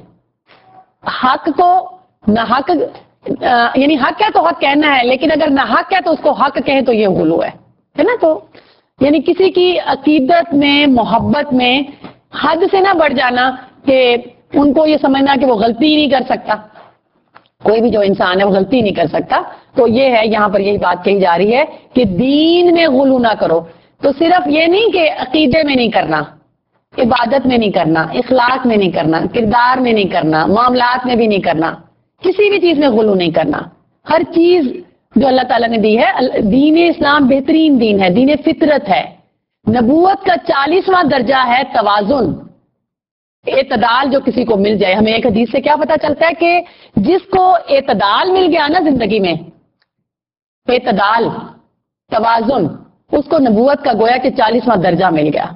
حق کو نہ حق, یعنی حق ہے تو حق کہنا ہے, لیکن اگر نہ حق ہے تو اس کو حق کہیں تو یہ غلو ہے, ہے نا. تو یعنی کسی کی عقیدت میں, محبت میں حد سے نہ بڑھ جانا کہ ان کو یہ سمجھنا کہ وہ غلطی ہی نہیں کر سکتا. کوئی بھی جو انسان ہے وہ غلطی نہیں کر سکتا. تو یہ ہے یہاں پر یہی بات کہی جا رہی ہے کہ دین میں غلو نہ کرو. تو صرف یہ نہیں کہ عقیدے میں نہیں کرنا, عبادت میں نہیں کرنا, اخلاق میں نہیں کرنا, کردار میں نہیں کرنا, معاملات میں بھی نہیں کرنا, کسی بھی چیز میں غلو نہیں کرنا. ہر چیز جو اللہ تعالیٰ نے دی ہے. دین اسلام بہترین دین ہے, دین فطرت ہے. نبوت کا چالیسواں درجہ ہے توازن, اعتدال جو کسی کو مل جائے. ہمیں ایک حدیث سے کیا پتا چلتا ہے کہ جس کو اعتدال مل گیا نا زندگی میں, اعتدال, توازن, اس کو نبوت کا گویا کہ چالیسواں درجہ مل گیا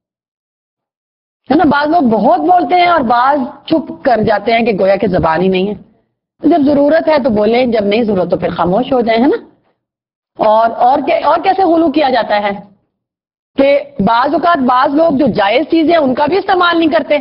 ہے نا. بعض لوگ بہت بولتے ہیں اور بعض چھپ کر جاتے ہیں کہ گویا کہ زبان ہی نہیں ہے. جب ضرورت ہے تو بولیں, جب نہیں ضرورت تو پھر خاموش ہو جائیں, ہے نا. اور اور, اور کیسے غلو کیا جاتا ہے کہ بعض اوقات بعض لوگ جو جائز چیزیں ان کا بھی استعمال نہیں کرتے,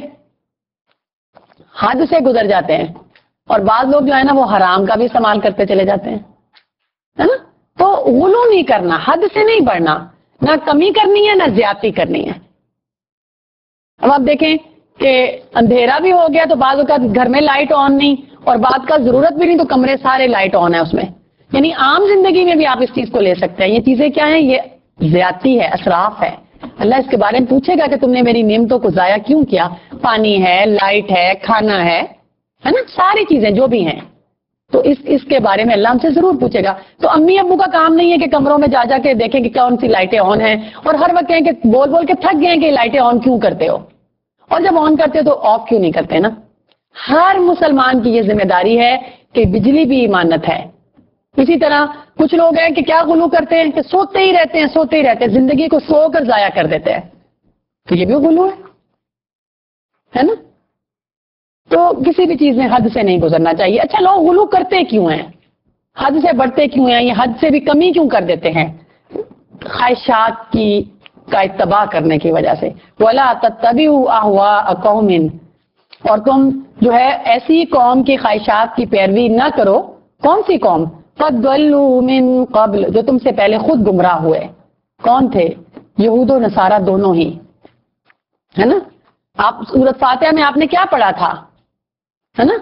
حد سے گزر جاتے ہیں, اور بعض لوگ جو ہے نا وہ حرام کا بھی استعمال کرتے چلے جاتے ہیں, ہے نا. تو غلو نہیں کرنا, حد سے نہیں بڑھنا, نہ کمی کرنی ہے نہ زیادتی کرنی ہے. اب آپ دیکھیں کہ اندھیرا بھی ہو گیا تو بعض اوقات گھر میں لائٹ آن نہیں, اور بعد کا ضرورت بھی نہیں تو کمرے سارے لائٹ آن ہے اس میں. یعنی عام زندگی میں بھی آپ اس چیز کو لے سکتے ہیں. یہ چیزیں کیا ہیں, یہ زیادتی ہے, اسراف ہے. اللہ اس کے بارے میں پوچھے گا کہ تم نے میری نعمتوں کو ضائع کیوں کیا. پانی ہے, لائٹ ہے, کھانا ہے, ہے نا, ساری چیزیں جو بھی ہیں. تو اس اس کے بارے میں اللہ ہم سے ضرور پوچھے گا. تو امی ابو کا کام نہیں ہے کہ کمروں میں جا جا کے دیکھیں کہ کون سی لائٹیں آن ہیں, اور ہر وقت کہیں کہ بول بول کے تھک گئے کہ لائٹیں آن کیوں کرتے ہو, اور جب آن کرتے ہو تو آف کیوں نہیں کرتے نا. ہر مسلمان کی یہ ذمہ داری ہے کہ بجلی بھی امانت ہے. اسی طرح کچھ لوگ ہیں کہ کیا غلو کرتے ہیں کہ سوتے ہی رہتے ہیں سوتے ہی رہتے ہیں زندگی کو سو کر ضائع کر دیتے ہیں. تو یہ بھی غلو ہے نا. تو کسی بھی چیز میں حد سے نہیں گزرنا چاہیے. اچھا, لوگ غلو کرتے کیوں ہیں, حد سے بڑھتے کیوں ہیں, یہ حد سے بھی کمی کیوں کر دیتے ہیں؟ خواہشات کی کا اتباع کرنے کی وجہ سے. وَلَا تَتَّبِعُوا أَهْوَاءَ قَوْمٍ, اور تم جو ہے ایسی قوم کی خواہشات کی پیروی نہ کرو. کون سی قوم؟ قَدْ ضَلُّوا مِن قَبْلُ, جو تم سے پہلے خود گمراہ ہوئے. کون تھے؟ یہود و نصارہ دونوں ہی, ہے نا. آپ سورۃ فاتحہ میں آپ نے کیا پڑھا تھا, ہے نا,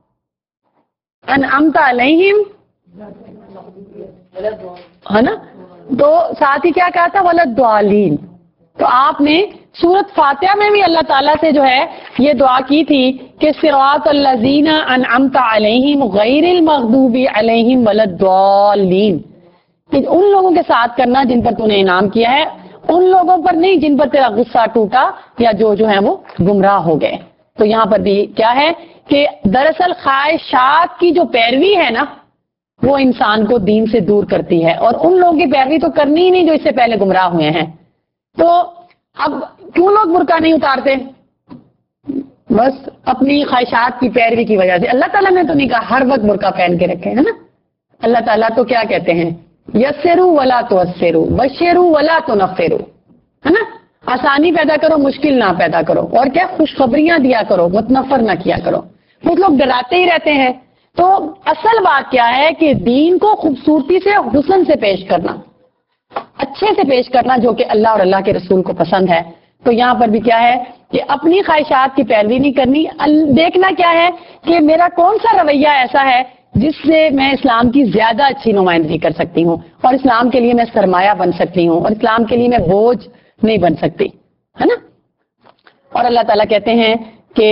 انعمت علیہم, ہے نا. تو ساتھ ہی کیا کہا تھا, ولضالین. تو آپ نے سورۃ فاتحہ میں بھی اللہ تعالیٰ سے جو ہے یہ دعا کی تھی کہ صراط الذین انعمت علیہم غیر المغضوب علیہم ولضالین, کہ ان لوگوں کے ساتھ کرنا جن پر تو نے انعام کیا ہے, ان لوگوں پر نہیں جن پر تیرا غصہ ٹوٹا یا جو جو ہے وہ گمراہ ہو گئے. تو یہاں پر بھی کیا ہے کہ دراصل خواہشات کی جو پیروی ہے نا وہ انسان کو دین سے دور کرتی ہے, اور ان لوگوں کی پیروی تو کرنی ہی نہیں جو اس سے پہلے گمراہ ہوئے ہیں. تو اب کیوں لوگ برقع نہیں اتارتے؟ بس اپنی خواہشات کی پیروی کی وجہ سے. اللہ تعالیٰ نے تو نہیں کہا ہر وقت برقع پہن کے رکھے, ہے نا. اللہ تعالیٰ تو کیا کہتے ہیں, یسروا ولا تعسروا بشروا ولا تنفروا, ہے نا. آسانی پیدا کرو, مشکل نہ پیدا کرو, اور کیا خوشخبریاں دیا کرو, متنفر نہ کیا کرو. کچھ لوگ ڈراتے ہی رہتے ہیں. تو اصل بات کیا ہے کہ دین کو خوبصورتی سے, حسن سے پیش کرنا, اچھے سے پیش کرنا, جو کہ اللہ اور اللہ کے رسول کو پسند ہے. تو یہاں پر بھی کیا ہے کہ اپنی خواہشات کی پیروی نہیں کرنی. دیکھنا کیا ہے کہ میرا کون سا رویہ ایسا ہے جس سے میں اسلام کی زیادہ اچھی نمائندگی کر سکتی ہوں, اور اسلام کے لیے میں سرمایہ بن سکتی ہوں, اور اسلام کے لیے میں بوجھ نہیں بن سکتی, ہے نا. اور اللہ تعالیٰ کہتے ہیں کہ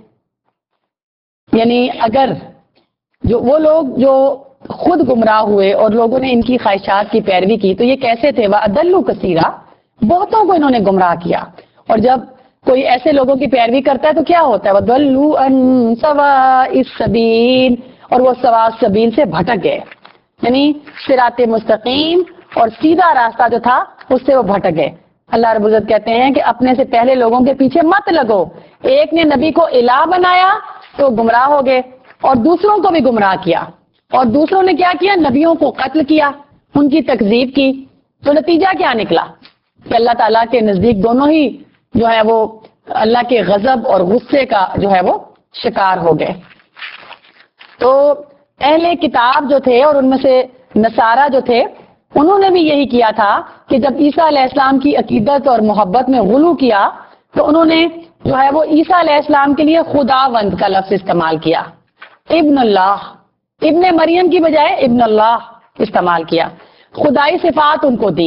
یعنی اگر جو وہ لوگ جو خود گمراہ ہوئے اور لوگوں نے ان کی خواہشات کی پیروی کی تو یہ کیسے تھے, وَأَضَلُّوا كَثِيرًا, بہتوں کو انہوں نے گمراہ کیا. اور جب کوئی ایسے لوگوں کی پیروی کرتا ہے تو کیا ہوتا ہے, وَضَلُّوا عَن سَوَاءِ السَّبِيلِ, اور وہ سواء السبیل سے بھٹک گئے, یعنی صراط مستقیم اور سیدھا راستہ جو تھا اس سے وہ بھٹک گئے. اللہ رب العزت کہتے ہیں کہ اپنے سے پہلے لوگوں کے پیچھے مت لگو. ایک نے نبی کو الہ بنایا تو گمراہ ہو گئے, اور دوسروں کو بھی گمراہ کیا, اور دوسروں نے کیا کیا, نبیوں کو قتل کیا, ان کی تکذیب کی. تو نتیجہ کیا نکلا کہ اللہ تعالیٰ کے نزدیک دونوں ہی جو ہے وہ اللہ کے غضب اور غصے کا جو ہے وہ شکار ہو گئے. تو اہل کتاب جو تھے اور ان میں سے نصارہ جو تھے انہوں نے بھی یہی کیا تھا کہ جب عیسیٰ علیہ السلام کی عقیدت اور محبت میں غلو کیا تو انہوں نے جو ہے وہ عیسیٰ علیہ السلام کے لیے خداوند کا لفظ استعمال کیا، ابن اللہ، ابن مریم کی بجائے ابن اللہ استعمال کیا، خدائی صفات ان کو دی۔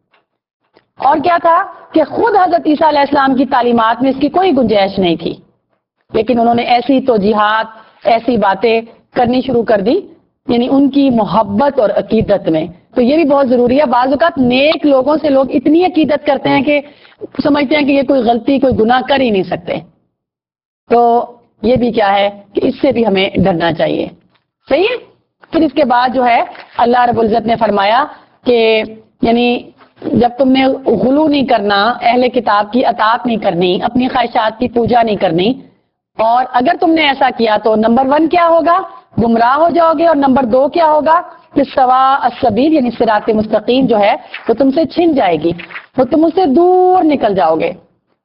اور کیا تھا کہ خود حضرت عیسیٰ علیہ السلام کی تعلیمات میں اس کی کوئی گنجائش نہیں تھی، لیکن انہوں نے ایسی توجیحات، ایسی باتیں کرنی شروع کر دی، یعنی ان کی محبت اور عقیدت میں۔ تو یہ بھی بہت ضروری ہے، بعض اوقات نیک لوگوں سے لوگ اتنی عقیدت کرتے ہیں کہ سمجھتے ہیں کہ یہ کوئی غلطی، کوئی گناہ کر ہی نہیں سکتے، تو یہ بھی کیا ہے کہ اس سے بھی ہمیں ڈرنا چاہیے، صحیح ہے۔ پھر اس کے بعد جو ہے اللہ رب العزت نے فرمایا کہ یعنی جب تم نے غلو نہیں کرنا، اہل کتاب کی اطاعت نہیں کرنی، اپنی خواہشات کی پوجا نہیں کرنی، اور اگر تم نے ایسا کیا تو نمبر ون کیا ہوگا، گمراہ ہو جاؤ گے، اور نمبر دو کیا ہوگا کہ سوا السبیل یعنی صراط مستقیم جو ہے وہ تم سے چھن جائے گی، وہ تم اس سے دور نکل جاؤ گے۔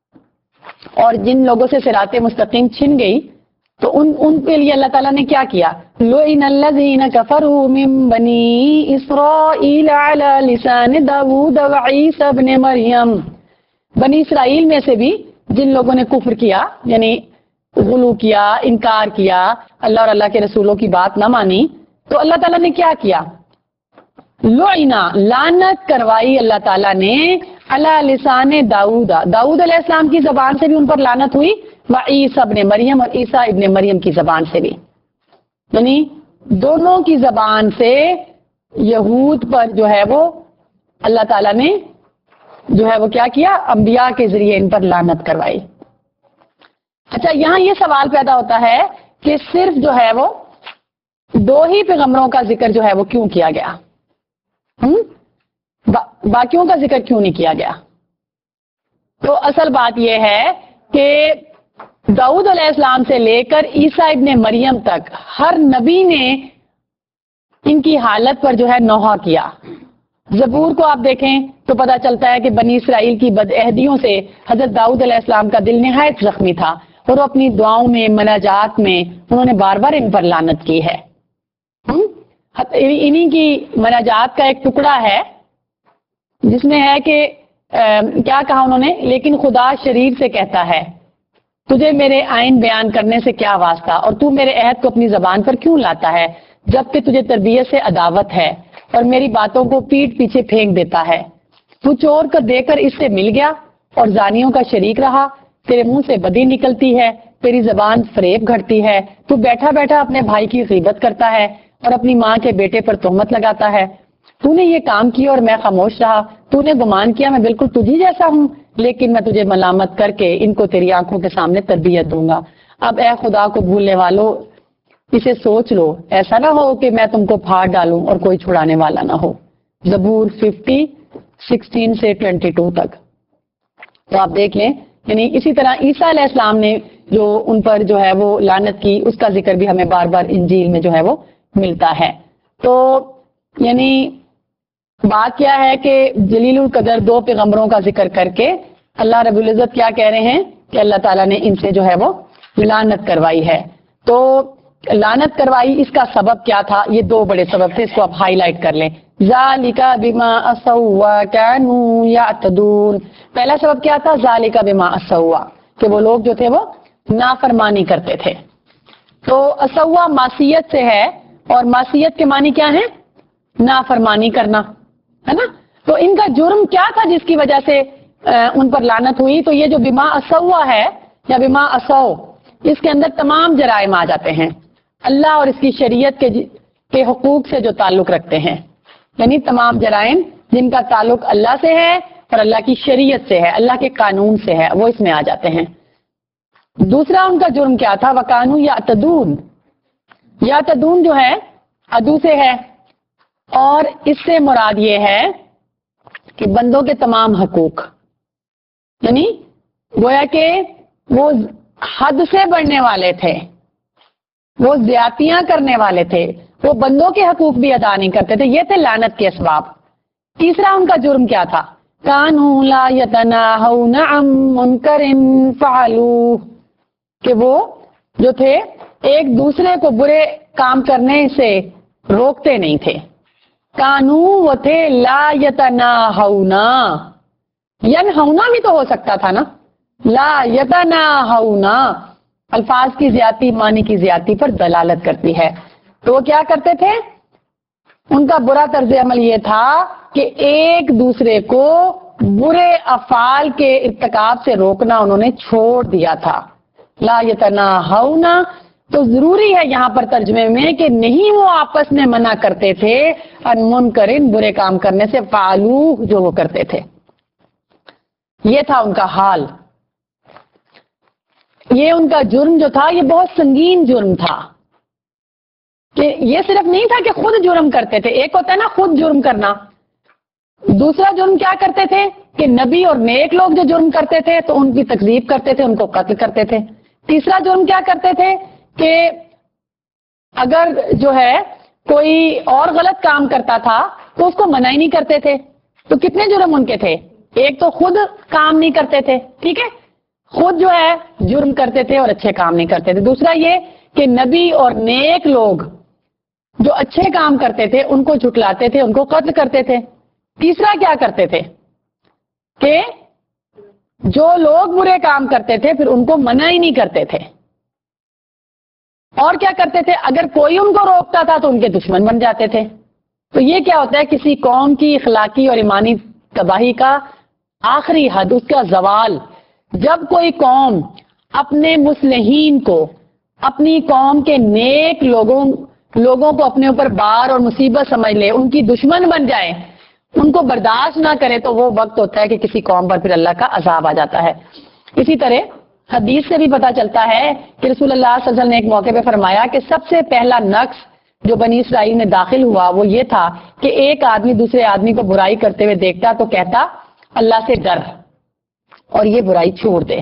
اور جن لوگوں سے صراط مستقیم چھن گئی تو ان ان کے لیے اللہ تعالیٰ نے کیا کیا، لعن الذین کفروا من بنی اسرائیل علی لسان داود وعیسی ابن مریم، بنی اسرائیل میں سے بھی جن لوگوں نے کفر کیا، یعنی غلو کیا، انکار کیا، اللہ اور اللہ کے رسولوں کی بات نہ مانی، تو اللہ تعالیٰ نے کیا کیا، لعنا لعنت کروائی اللہ تعالیٰ نے علی لسان داؤد، داؤد علیہ السلام کی زبان سے بھی ان پر لعنت ہوئی، وعیسی ابن مریم، اور عیسیٰ ابن مریم کی زبان سے بھی، یعنی دونوں کی زبان سے یہود پر جو ہے وہ اللہ تعالیٰ نے جو ہے وہ کیا کیا، انبیاء کے ذریعے ان پر لعنت کروائی۔ اچھا، یہاں یہ سوال پیدا ہوتا ہے کہ صرف جو ہے وہ دو ہی پیغمبروں کا ذکر جو ہے وہ کیوں کیا گیا، ہم با باقیوں کا ذکر کیوں نہیں کیا گیا؟ تو اصل بات یہ ہے کہ داؤد علیہ السلام سے لے کر عیسیٰ ابن مریم تک ہر نبی نے ان کی حالت پر جو ہے نوحہ کیا۔ زبور کو آپ دیکھیں تو پتہ چلتا ہے کہ بنی اسرائیل کی بدعہدیوں سے حضرت داؤد علیہ السلام کا دل نہایت زخمی تھا، اور وہ اپنی دعاؤں میں، مناجات میں انہوں نے بار بار ان پر لعنت کی ہے۔ انہی کی مناجات کا ایک ٹکڑا ہے جس میں ہے کہ کیا کہا انہوں نے، لیکن خدا شریر سے کہتا ہے تجھے میرے آئین بیان کرنے سے کیا واسطہ، اور تو میرے عہد کو اپنی زبان پر کیوں لاتا ہے، جبکہ تجھے تربیت سے عداوت ہے اور میری باتوں کو پیٹ پیچھے پھینک دیتا ہے۔ تو چور کو دے کر اس سے مل گیا اور زانیوں کا شریک رہا، تیرے منہ سے بدی نکلتی ہے، تیری زبان فریب گھڑتی ہے، تو بیٹھا بیٹھا اپنے بھائی کی غیبت کرتا ہے اور اپنی ماں کے بیٹے پر تہمت لگاتا ہے۔ تو نے یہ کام کیا اور میں خاموش رہا، تو نے گمان کیا میں بالکل تجھی جیسا ہوں، لیکن میں تجھے ملامت کر کے ان کو تیری آنکھوں کے سامنے تربیت دوں گا۔ اب اے خدا کو بھولنے والوں، اسے سوچ لو، ایسا نہ ہو کہ میں تم کو پھاڑ ڈالوں اور کوئی چھڑانے والا نہ ہو۔ زبور ففٹی سکسٹین سے ٹوینٹی ٹو تک تو آپ دیکھ لیں، یعنی اسی طرح عیسیٰ علیہ السلام نے جو ان پر جو ہے وہ لعنت کی، اس کا ذکر بھی ہمیں بار بار انجیل میں جو ہے وہ ملتا ہے۔ تو یعنی بات کیا ہے کہ جلیل القدر دو پیغمبروں کا ذکر کر کے اللہ رب العزت کیا کہہ رہے ہیں کہ اللہ تعالیٰ نے ان سے جو ہے وہ لعنت کروائی ہے۔ تو لعنت کروائی، اس کا سبب کیا تھا؟ یہ دو بڑے سبب تھے، اس کو آپ ہائی لائٹ کر لیں۔ ذالک بما عصوا وکانوا یعتدون، پہلا سبب کیا تھا؟ ذالک بما عصوا، کہ وہ لوگ جو تھے وہ نافرمانی کرتے تھے۔ تو عصوا معصیت سے ہے، اور معصیت کے معنی کیا ہے؟ نافرمانی کرنا، ہے نا؟ تو ان کا جرم کیا تھا جس کی وجہ سے ان پر لعنت ہوئی؟ تو یہ جو بما عصوا ہے یا بما عصوا، اس کے اندر تمام جرائم آ جاتے ہیں، اللہ اور اس کی شریعت کے کے حقوق سے جو تعلق رکھتے ہیں، یعنی تمام جرائم جن کا تعلق اللہ سے ہے اور اللہ کی شریعت سے ہے، اللہ کے قانون سے ہے، وہ اس میں آ جاتے ہیں۔ دوسرا ان کا جرم کیا تھا؟ وَكَانُوا يَعْتَدُونَ، یعتدون جو ہے عدو سے ہے، اور اس سے مراد یہ ہے کہ بندوں کے تمام حقوق، یعنی گویا کہ وہ حد سے بڑھنے والے تھے، وہ زیادتیاں کرنے والے تھے، وہ بندوں کے حقوق بھی ادا نہیں کرتے تھے، یہ تھے لعنت کے اسباب۔ تیسرا ان کا جرم کیا تھا؟ کانوا لا یتناہون عن منکر فعلوہ، کہ وہ جو تھے ایک دوسرے کو برے کام کرنے سے روکتے نہیں تھے۔ کانو وہ تھے لا یتناہون، ینہونا بھی تو ہو سکتا تھا نا، لا یتناہونا الفاظ کی زیادتی معنی کی زیادتی پر دلالت کرتی ہے. تو وہ کیا کرتے تھے؟ ان کا برا طرز عمل یہ تھا کہ ایک دوسرے کو برے افعال کے ارتکاب سے روکنا انہوں نے چھوڑ دیا تھا. لا یتناہونا تو ضروری ہے یہاں پر ترجمے میں کہ نہیں وہ آپس میں منع کرتے تھے ان منکرن برے کام کرنے سے، فعلوہ جو وہ کرتے تھے. یہ تھا ان کا حال. یہ ان کا جرم جو تھا یہ بہت سنگین جرم تھا کہ یہ صرف نہیں تھا کہ خود جرم کرتے تھے. ایک ہوتا ہے نا خود جرم کرنا، دوسرا جرم کیا کرتے تھے کہ نبی اور نیک لوگ جو جرم کرتے تھے تو ان کی تکذیب کرتے تھے، ان کو قتل کرتے تھے. تیسرا جرم کیا کرتے تھے کہ اگر جو ہے کوئی اور غلط کام کرتا تھا تو اس کو منع ہی نہیں کرتے تھے. تو کتنے جرم ان کے تھے؟ ایک تو خود کام نہیں کرتے تھے، ٹھیک ہے، خود جو ہے جرم کرتے تھے اور اچھے کام نہیں کرتے تھے. دوسرا یہ کہ نبی اور نیک لوگ جو اچھے کام کرتے تھے ان کو جھٹلاتے تھے، ان کو قتل کرتے تھے. تیسرا کیا کرتے تھے کہ جو لوگ برے کام کرتے تھے پھر ان کو منع ہی نہیں کرتے تھے. اور کیا کرتے تھے؟ اگر کوئی ان کو روکتا تھا تو ان کے دشمن بن جاتے تھے. تو یہ کیا ہوتا ہے؟ کسی قوم کی اخلاقی اور ایمانی تباہی کا آخری حد، اس کا زوال. جب کوئی قوم اپنے مصلحین کو، اپنی قوم کے نیک لوگوں لوگوں کو اپنے اوپر بار اور مصیبت سمجھ لے، ان کی دشمن بن جائے، ان کو برداشت نہ کرے، تو وہ وقت ہوتا ہے کہ کسی قوم پر پھر اللہ کا عذاب آ جاتا ہے. اسی طرح حدیث سے بھی پتا چلتا ہے کہ رسول اللہ صلی اللہ علیہ وسلم نے ایک موقع پہ فرمایا کہ سب سے پہلا نقص جو بنی اسرائیل میں داخل ہوا وہ یہ تھا کہ ایک آدمی دوسرے آدمی کو برائی کرتے ہوئے دیکھتا تو کہتا اللہ سے ڈر اور یہ برائی چھوڑ دے،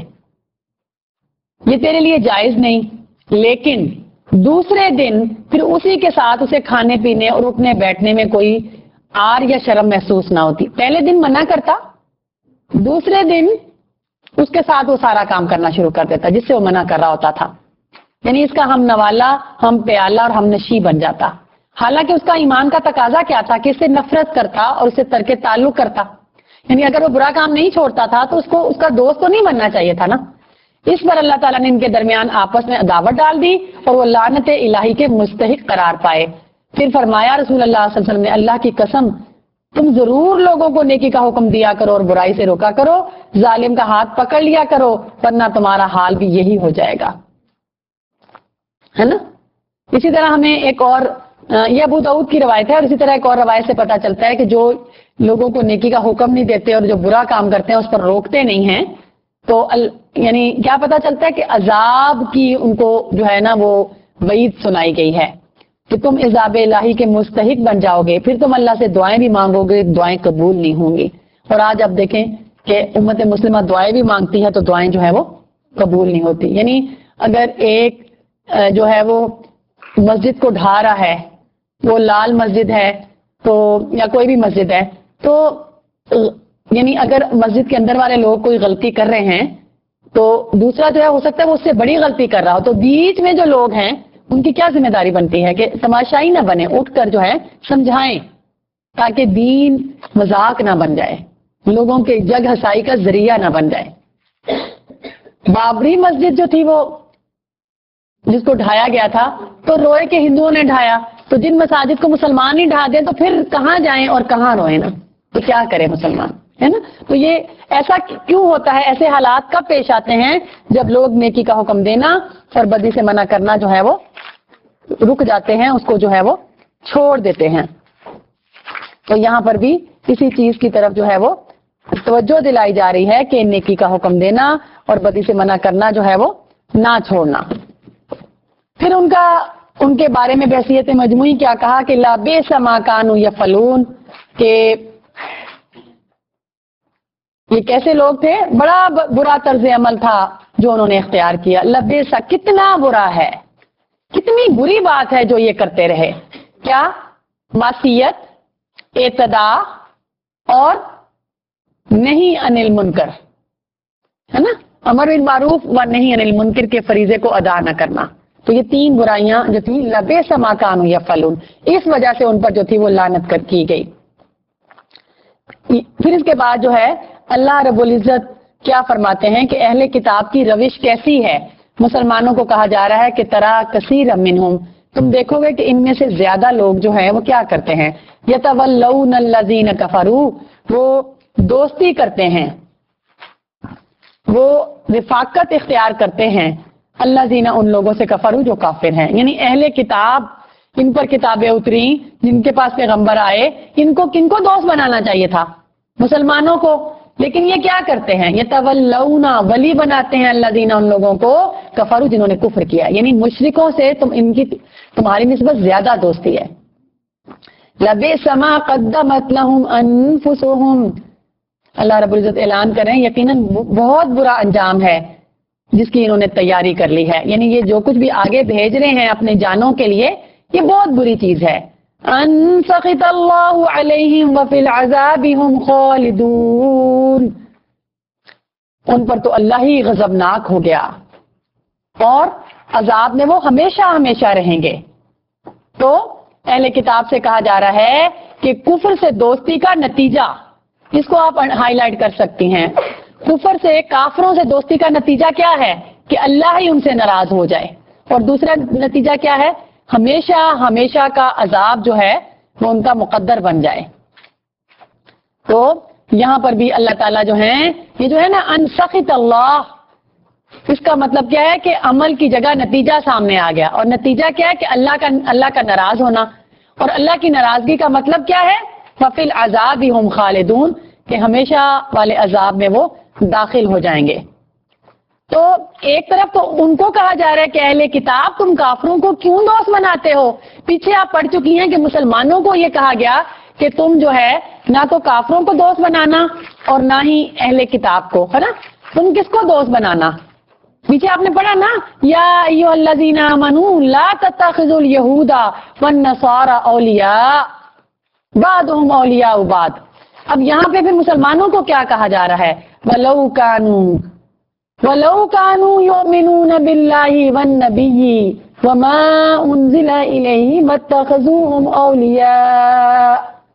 یہ تیرے لیے جائز نہیں. لیکن دوسرے دن پھر اسی کے ساتھ اسے کھانے پینے اور اٹھنے بیٹھنے میں کوئی آر یا شرم محسوس نہ ہوتی. پہلے دن منع کرتا، دوسرے دن اس کے ساتھ وہ سارا کام کرنا شروع کر دیتا جس سے وہ منع کر رہا ہوتا تھا. یعنی اس کا ہم نوالا، ہم پیالہ اور ہم نشی بن جاتا. حالانکہ اس کا ایمان کا تقاضا کیا تھا کہ اس سے نفرت کرتا اور اسے ترک تعلق کرتا. یعنی اگر وہ برا کام نہیں چھوڑتا تھا تو اس کو اس کا دوست تو نہیں بننا چاہیے تھا نا. اس پر اللہ تعالیٰ نے ان کے درمیان آپس میں عداوت ڈال دی اور وہ لعنت الہی کے مستحق قرار پائے. پھر فرمایا رسول اللہ صلی اللہ علیہ وسلم نے اللہ کی قسم تم ضرور لوگوں کو نیکی کا حکم دیا کرو اور برائی سے روکا کرو، ظالم کا ہاتھ پکڑ لیا کرو ورنہ تمہارا حال بھی یہی ہو جائے گا، ہے نا. اسی طرح ہمیں ایک اور یہ ابو داؤد کی روایت ہے اور اسی طرح ایک اور روایت سے پتا چلتا ہے کہ جو لوگوں کو نیکی کا حکم نہیں دیتے اور جو برا کام کرتے ہیں اس پر روکتے نہیں ہیں تو ال... یعنی کیا پتا چلتا ہے کہ عذاب کی ان کو جو ہے نا وہ وعید سنائی گئی ہے کہ تم عذاب الہی کے مستحق بن جاؤ گے، پھر تم اللہ سے دعائیں بھی مانگو گے، دعائیں قبول نہیں ہوں گی. اور آج آپ دیکھیں کہ امت مسلمہ دعائیں بھی مانگتی ہے تو دعائیں جو ہے وہ قبول نہیں ہوتی. یعنی اگر ایک جو ہے وہ مسجد کو ڈھا رہا ہے، وہ لال مسجد ہے تو یا کوئی بھی مسجد ہے، تو یعنی اگر مسجد کے اندر والے لوگ کوئی غلطی کر رہے ہیں تو دوسرا جو ہے ہو سکتا ہے وہ اس سے بڑی غلطی کر رہا ہو، تو بیچ میں جو لوگ ہیں ان کی کیا ذمہ داری بنتی ہے کہ تماشائی نہ بنے، اٹھ کر جو ہے سمجھائیں تاکہ دین مذاق نہ بن جائے، لوگوں کے جگ ہسائی کا ذریعہ نہ بن جائے. بابری مسجد جو تھی وہ جس کو ڈھایا گیا تھا تو روئے کہ ہندوؤں نے ڈھایا، تو جن مساجد کو مسلمان ہی ڈھا دیں تو پھر کہاں جائیں اور کہاں روئیں نا، تو کیا کرے مسلمان، ہے نا. تو یہ ایسا کیوں ہوتا ہے؟ ایسے حالات کب پیش آتے ہیں جب لوگ نیکی کا حکم دینا اور بدی سے منع کرنا جو ہے وہ رک جاتے ہیں، اس کو جو ہے وہ چھوڑ دیتے ہیں. تو یہاں پر بھی اسی چیز کی طرف جو ہے وہ توجہ دلائی جا رہی ہے کہ نیکی کا حکم دینا اور بدی سے منع کرنا جو ہے وہ نہ چھوڑنا. پھر ان کا ان کے بارے میں بحثیت مجموعی کیا کہا کہ لا بیس ما کانوا یفعلون، کہ یہ کیسے لوگ تھے، بڑا برا طرز عمل تھا جو انہوں نے اختیار کیا. لبیسا کتنا برا ہے، کتنی بری بات ہے جو یہ کرتے رہے. کیا؟ معصیت، اعتداء اور نہیں عن المنکر، ہے نا، امر بالمعروف و نہیں عن المنکر کے فریضے کو ادا نہ کرنا. تو یہ تین برائیاں جو تھیں لبیس ما کانوا یفعلون، اس وجہ سے ان پر جو تھی وہ لعنت کر کی گئی. پھر اس کے بعد جو ہے اللہ رب العزت کیا فرماتے ہیں کہ اہل کتاب کی روش کیسی ہے؟ مسلمانوں کو کہا جا رہا ہے کہ ترا کثیر منہم، تم دیکھو گے کہ ان میں سے زیادہ لوگ جو ہیں وہ کیا کرتے ہیں، یتولون الذین کفروا، وہ دوستی کرتے ہیں، وہ رفاقت اختیار کرتے ہیں، الذین ان لوگوں سے کفروا جو کافر ہیں، یعنی اہل کتاب، ان پر کتابیں اتری، جن کے پاس پیغمبر آئے، ان کو کن کو دوست بنانا چاہیے تھا؟ مسلمانوں کو، لیکن یہ کیا کرتے ہیں، یتولون، ولی بناتے ہیں، الذین ان لوگوں کو کفروا جنہوں نے کفر کیا، یعنی مشرکوں سے تم ان کی تمہاری نسبت زیادہ دوستی ہے۔ لبئس ما قدمت لهم انفسهم، اللہ رب العزت اعلان کریں یقیناً بہت برا انجام ہے جس کی انہوں نے تیاری کر لی ہے، یعنی یہ جو کچھ بھی آگے بھیج رہے ہیں اپنے جانوں کے لیے یہ بہت بری چیز ہے۔ ان سخط اللہ علیہم وفی العذاب ہم خالدون، ان پر تو اللہ ہی غضبناک ہو گیا اور عذاب میں وہ ہمیشہ ہمیشہ رہیں گے۔ تو اہل کتاب سے کہا جا رہا ہے کہ کفر سے دوستی کا نتیجہ، اس کو آپ ہائی لائٹ کر سکتی ہیں، کفر سے کافروں سے دوستی کا نتیجہ کیا ہے کہ اللہ ہی ان سے ناراض ہو جائے، اور دوسرا نتیجہ کیا ہے، ہمیشہ ہمیشہ کا عذاب جو ہے وہ ان کا مقدر بن جائے۔ تو یہاں پر بھی اللہ تعالیٰ جو ہیں، یہ جو ہے نا ان سخط اللہ، اس کا مطلب کیا ہے کہ عمل کی جگہ نتیجہ سامنے آ گیا، اور نتیجہ کیا ہے کہ اللہ کا اللہ کا ناراض ہونا، اور اللہ کی ناراضگی کا مطلب کیا ہے، ففی العذاب ہم خالدون، کہ ہمیشہ والے عذاب میں وہ داخل ہو جائیں گے۔ تو ایک طرف تو ان کو کہا جا رہا ہے کہ اہل کتاب تم کافروں کو کیوں دوست بناتے ہو، پیچھے آپ پڑھ چکی ہیں کہ مسلمانوں کو یہ کہا گیا کہ تم جو ہے نہ تو کافروں کو دوست بنانا اور نہ ہی اہل کتاب کو، ہے نا، تم کس کو دوست بنانا؟ پیچھے آپ نے پڑھا نا، یا ایھا الذین آمنوا لا تتخذوا اليہود والنصارى اولیاء بعضهم اولیاء بعض۔ اب یہاں پہ پھر مسلمانوں کو کیا کہا جا رہا ہے، وَلَوْ كَانُوا وَلَوْ كَانُوا يُؤْمِنُونَ بِاللَّهِ وَالنَّبِيِّ وَمَا أُنزِلَ إِلَيْهِ مَا اتَّخَذُوهُمْ أَوْلِيَاءَ۔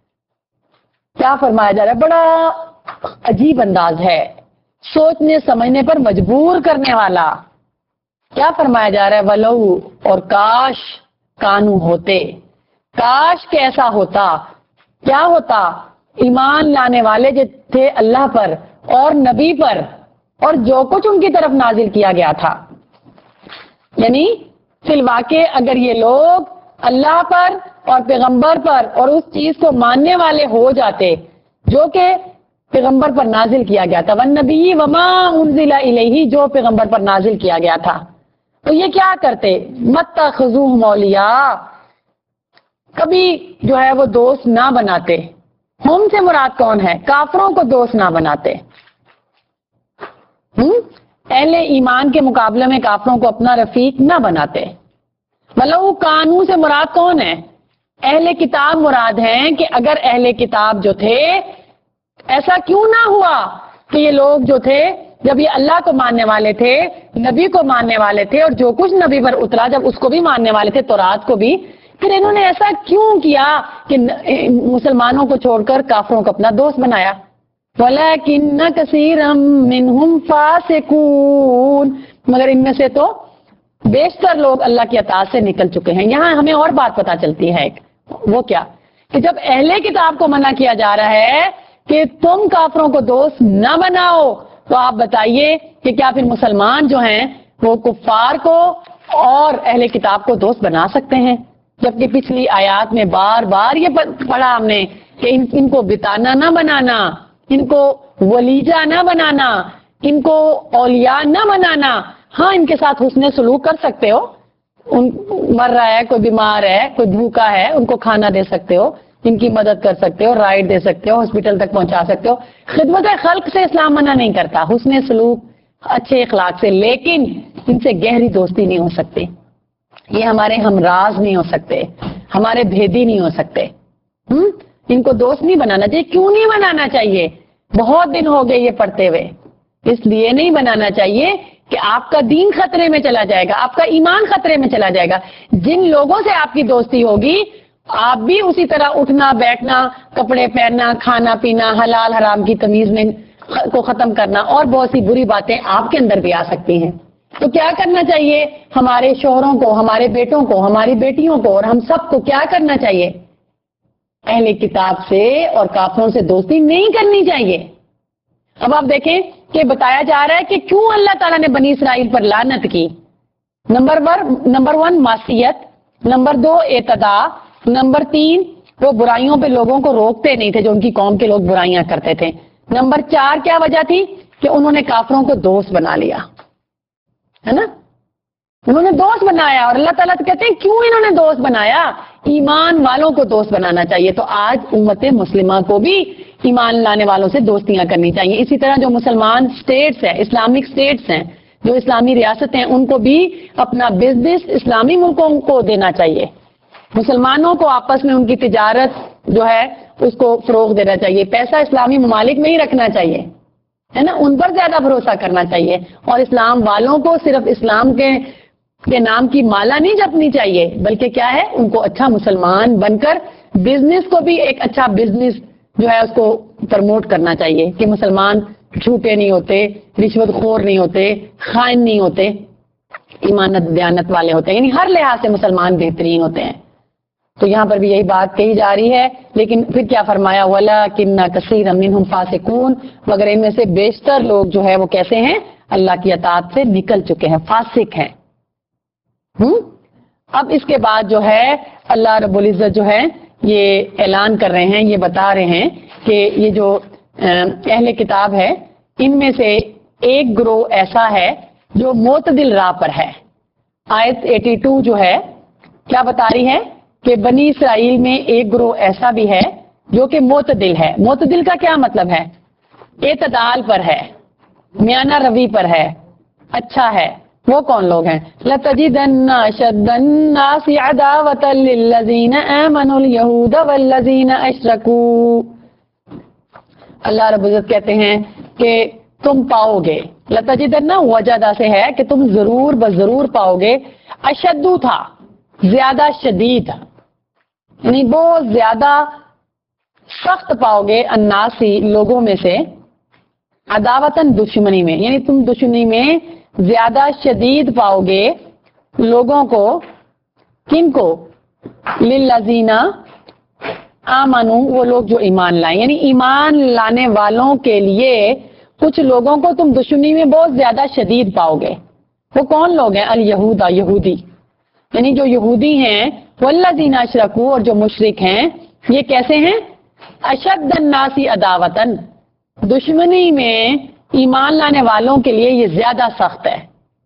کیا فرمایا جا رہا ہے، بڑا عجیب انداز ہے، سوچنے سمجھنے پر مجبور کرنے والا۔ کیا فرمایا جا رہا ہے، وَلَوْ، اور کاش، کانو ہوتے، کاش کہ ایسا ہوتا، کیا ہوتا، ایمان لانے والے جو تھے اللہ پر اور نبی پر اور جو کچھ ان کی طرف نازل کیا گیا تھا، یعنی فی الواقع اگر یہ لوگ اللہ پر اور پیغمبر پر اور اس چیز کو ماننے والے ہو جاتے جو کہ پیغمبر پر نازل کیا گیا تھا، والنبی وما انزل الیہ، جو پیغمبر پر نازل کیا گیا تھا، تو یہ کیا کرتے، متخذوہم اولیاء، کبھی جو ہے وہ دوست نہ بناتے۔ ہم سے مراد کون ہے، کافروں کو دوست نہ بناتے، اہل ایمان کے مقابلے میں کافروں کو اپنا رفیق نہ بناتے۔ ولو کانو سے مراد کون ہے، اہل کتاب مراد ہیں، کہ اگر اہل کتاب جو تھے، ایسا کیوں نہ ہوا کہ یہ لوگ جو تھے جب یہ اللہ کو ماننے والے تھے، نبی کو ماننے والے تھے، اور جو کچھ نبی پر اترا جب اس کو بھی ماننے والے تھے، تورات کو بھی، پھر انہوں نے ایسا کیوں کیا کہ مسلمانوں کو چھوڑ کر کافروں کو اپنا دوست بنایا؟ وَلَكِنَّ كَثِيرًا مِّنْهُمْ فَاسِقُونَ، مگر ان میں سے تو بیشتر لوگ اللہ کی اطاعت سے نکل چکے ہیں۔ یہاں ہمیں اور بات پتہ چلتی ہے، وہ کیا کہ جب اہل کتاب کو منع کیا جا رہا ہے کہ تم کافروں کو دوست نہ بناؤ، تو آپ بتائیے کہ کیا پھر مسلمان جو ہیں وہ کفار کو اور اہل کتاب کو دوست بنا سکتے ہیں؟ جبکہ پچھلی آیات میں بار بار یہ پڑھا ہم نے کہ ان, ان کو بتانا نہ بنانا، ان کو ولیجہ نہ بنانا، ان کو اولیاء نہ بنانا۔ ہاں ان کے ساتھ حسن سلوک کر سکتے ہو، ان مر رہا ہے، کوئی بیمار ہے، کوئی بھوکا ہے، ان کو کھانا دے سکتے ہو، ان کی مدد کر سکتے ہو، رائڈ دے سکتے ہو، ہاسپٹل تک پہنچا سکتے ہو۔ خدمت خلق سے اسلام منع نہیں کرتا، حسن سلوک، اچھے اخلاق سے، لیکن ان سے گہری دوستی نہیں ہو سکتی، یہ ہمارے ہمراز نہیں ہو سکتے، ہمارے بھیدی نہیں ہو سکتے۔ ہم ان کو دوست نہیں بنانا چاہیے۔ کیوں نہیں بنانا چاہیے؟ بہت دن ہو گئے یہ پڑھتے ہوئے، اس لیے نہیں بنانا چاہیے کہ آپ کا دین خطرے میں چلا جائے گا، آپ کا ایمان خطرے میں چلا جائے گا۔ جن لوگوں سے آپ کی دوستی ہوگی، آپ بھی اسی طرح اٹھنا بیٹھنا، کپڑے پہننا، کھانا پینا، حلال حرام کی تمیز میں کو ختم کرنا اور بہت سی بری باتیں آپ کے اندر بھی آ سکتی ہیں. تو کیا کرنا چاہیے ہمارے شوہروں کو, ہمارے بیٹوں کو, ہماری بیٹیوں کو اور ہم سب کو کیا کرنا چاہیے؟ اہل کتاب سے اور کافروں سے دوستی نہیں کرنی چاہیے. اب آپ دیکھیں کہ بتایا جا رہا ہے کہ کیوں اللہ تعالیٰ نے بنی اسرائیل پر لعنت کی. نمبر ون نمبر ون معصیت, نمبر دو اعتداء, نمبر تین وہ برائیوں پہ لوگوں کو روکتے نہیں تھے جو ان کی قوم کے لوگ برائیاں کرتے تھے. نمبر چار کیا وجہ تھی کہ انہوں نے کافروں کو دوست بنا لیا, ہے نا, انہوں نے دوست بنایا. اور اللہ تعالیٰ کہتے ہیں کیوں انہوں نے دوست بنایا؟ ایمان والوں کو دوست بنانا چاہیے. تو آج امت مسلمہ کو بھی ایمان لانے والوں سے دوستیاں کرنی چاہیے. اسی طرح جو مسلمان سٹیٹس ہیں, اسلامک سٹیٹس ہیں, جو اسلامی ریاستیں ہیں, ان کو بھی اپنا بزنس اسلامی ملکوں کو دینا چاہیے. مسلمانوں کو آپس میں ان کی تجارت جو ہے اس کو فروغ دینا چاہیے. پیسہ اسلامی ممالک میں ہی رکھنا چاہیے, ہے نا, ان پر زیادہ بھروسہ کرنا چاہیے. اور اسلام والوں کو صرف اسلام کے کے نام کی مالا نہیں جپنی چاہیے, بلکہ کیا ہے, ان کو اچھا مسلمان بن کر بزنس کو بھی ایک اچھا بزنس جو ہے اس کو پرموٹ کرنا چاہیے کہ مسلمان جھوٹے نہیں ہوتے, رشوت خور نہیں ہوتے, خائن نہیں ہوتے, ایمانت دیانت والے ہوتے ہیں, یعنی ہر لحاظ سے مسلمان بہترین ہوتے ہیں. تو یہاں پر بھی یہی بات کہی جا رہی ہے. لیکن پھر کیا فرمایا؟ وَلَٰكِنَّ كَثِيرًا مِّنْهُمْ فَاسِقُونَ, مگر ان میں سے بیشتر لوگ جو ہے وہ کیسے ہیں؟ اللہ کی اطاعت سے نکل چکے ہیں, فاسق ہیں. ہم اب اس کے بعد جو ہے اللہ رب العزت جو ہے یہ اعلان کر رہے ہیں, یہ بتا رہے ہیں کہ یہ جو اہل کتاب ہے ان میں سے ایک گروہ ایسا ہے جو معتدل راہ پر ہے. آیت باسٹھ جو ہے کیا بتا رہی ہے کہ بنی اسرائیل میں ایک گروہ ایسا بھی ہے جو کہ معتدل ہے. معتدل کا کیا مطلب ہے؟ اعتدال پر ہے, میانہ روی پر ہے, اچھا ہے. وہ کون لوگ ہیں؟ لَتَجِدَنَّ أَشَدَّ النَّاسِ عَدَاوَةً لِلَّذِينَ آمَنُوا الْيَهُودَ وَالَّذِينَ أَشْرَكُوا. اللہ رب العزت کہتے ہیں کہ تم پاؤ گے, لَتَجِدَنَّ وجدہ سے ہے کہ تم ضرور بضرور پاؤ گے. اشدو تھا, زیادہ شدید, یعنی بہت زیادہ سخت پاؤ گے, الناسی لوگوں میں سے, عداوتاً دشمنی میں, یعنی تم دشمنی میں زیادہ شدید پاؤ گے لوگوں کو. کن کو؟ للذین آمنو, وہ لوگ جو ایمان لائیں, یعنی ایمان لانے والوں کے لیے کچھ لوگوں کو تم دشمنی میں بہت زیادہ شدید پاؤ گے. وہ کون لوگ ہیں؟ الیہود, یہودی, یعنی جو یہودی ہیں. والذین اشرکوا, اور جو مشرک ہیں یہ کیسے ہیں؟ اشد الناس عداوتاً, دشمنی میں ایمان لانے والوں کے لیے یہ زیادہ سخت ہے.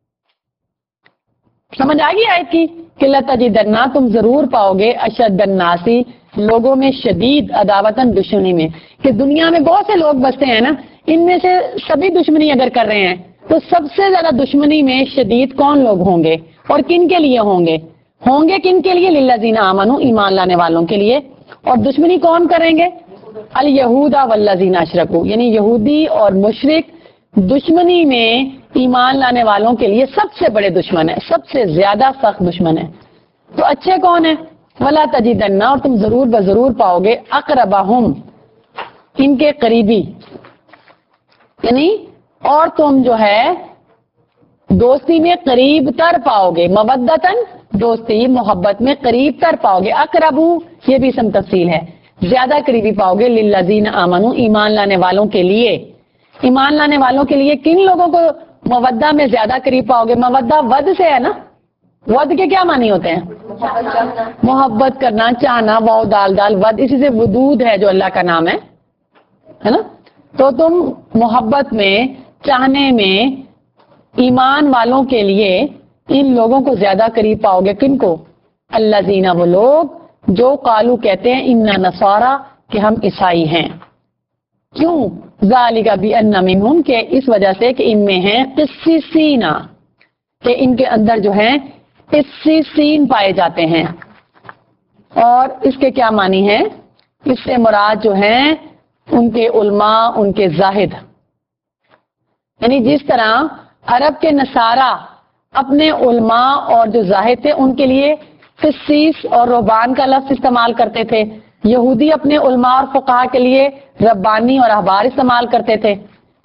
سمجھ آ گئی آیت کی کہ لَتَجِدَنَّ, تم ضرور پاؤ گے, اشد الناس, لوگوں میں شدید, عداوتاً دشمنی میں, کہ دنیا میں بہت سے لوگ بستے ہیں نا, ان میں سے سبھی دشمنی اگر کر رہے ہیں تو سب سے زیادہ دشمنی میں شدید کون لوگ ہوں گے اور کن کے لیے ہوں گے؟ ہوں گے کن کے لیے؟ للذین آمنوا, ایمان لانے والوں کے لیے. اور دشمنی کون کریں گے؟ الیہود والذین اشرکوا, یعنی یہودی اور مشرک دشمنی میں ایمان لانے والوں کے لیے سب سے بڑے دشمن ہیں, سب سے زیادہ سخت دشمن ہیں. تو اچھے کون ہیں؟ ولا تجدن, اور تم ضرور بضرور پاؤ گے, اقربہم, ان کے قریبی, یعنی اور تم جو ہے دوستی میں قریب تر پاؤ گے, مودتاً, دوستی محبت میں قریب تر پاؤ گے. اقربو, یہ بھی اسم تفصیل ہے, زیادہ قریبی پاؤ گے. للذین آمنوا, ایمان لانے والوں کے لیے. ایمان لانے والوں کے لیے کن لوگوں کو مودہ میں زیادہ قریب پاؤ گے؟ مودہ ود سے ہے نا, ود کے کیا معنی ہوتے ہیں؟ محبت کرنا, چاہنا, واو دال دال ود, اسی سے ودود ہے جو اللہ کا نام ہے, ہے نا. تو تم محبت میں, چاہنے میں ایمان والوں کے لیے ان لوگوں کو زیادہ قریب پاؤ گے. کن کو؟ الذین, وہ لوگ جو قالو کہتے ہیں, اننا نصارا, کہ ہم عیسائی ہیں. کیوں؟ ذالک بان منہم, کہ اس وجہ سے کہ ان میں ہیں قسیسین, کہ ان کے اندر جو ہیں قسیسین پائے جاتے ہیں. اور اس کے کیا معنی ہیں؟ اس سے مراد جو ہیں ان کے علماء, ان کے زاہد, یعنی جس طرح عرب کے نصارہ اپنے علماء اور جو زاہد تھے ان کے لیے قسیس اور رہبان کا لفظ استعمال کرتے تھے, یہودی اپنے علماء اور فقہاء کے لیے ربانی اور احبار استعمال کرتے تھے.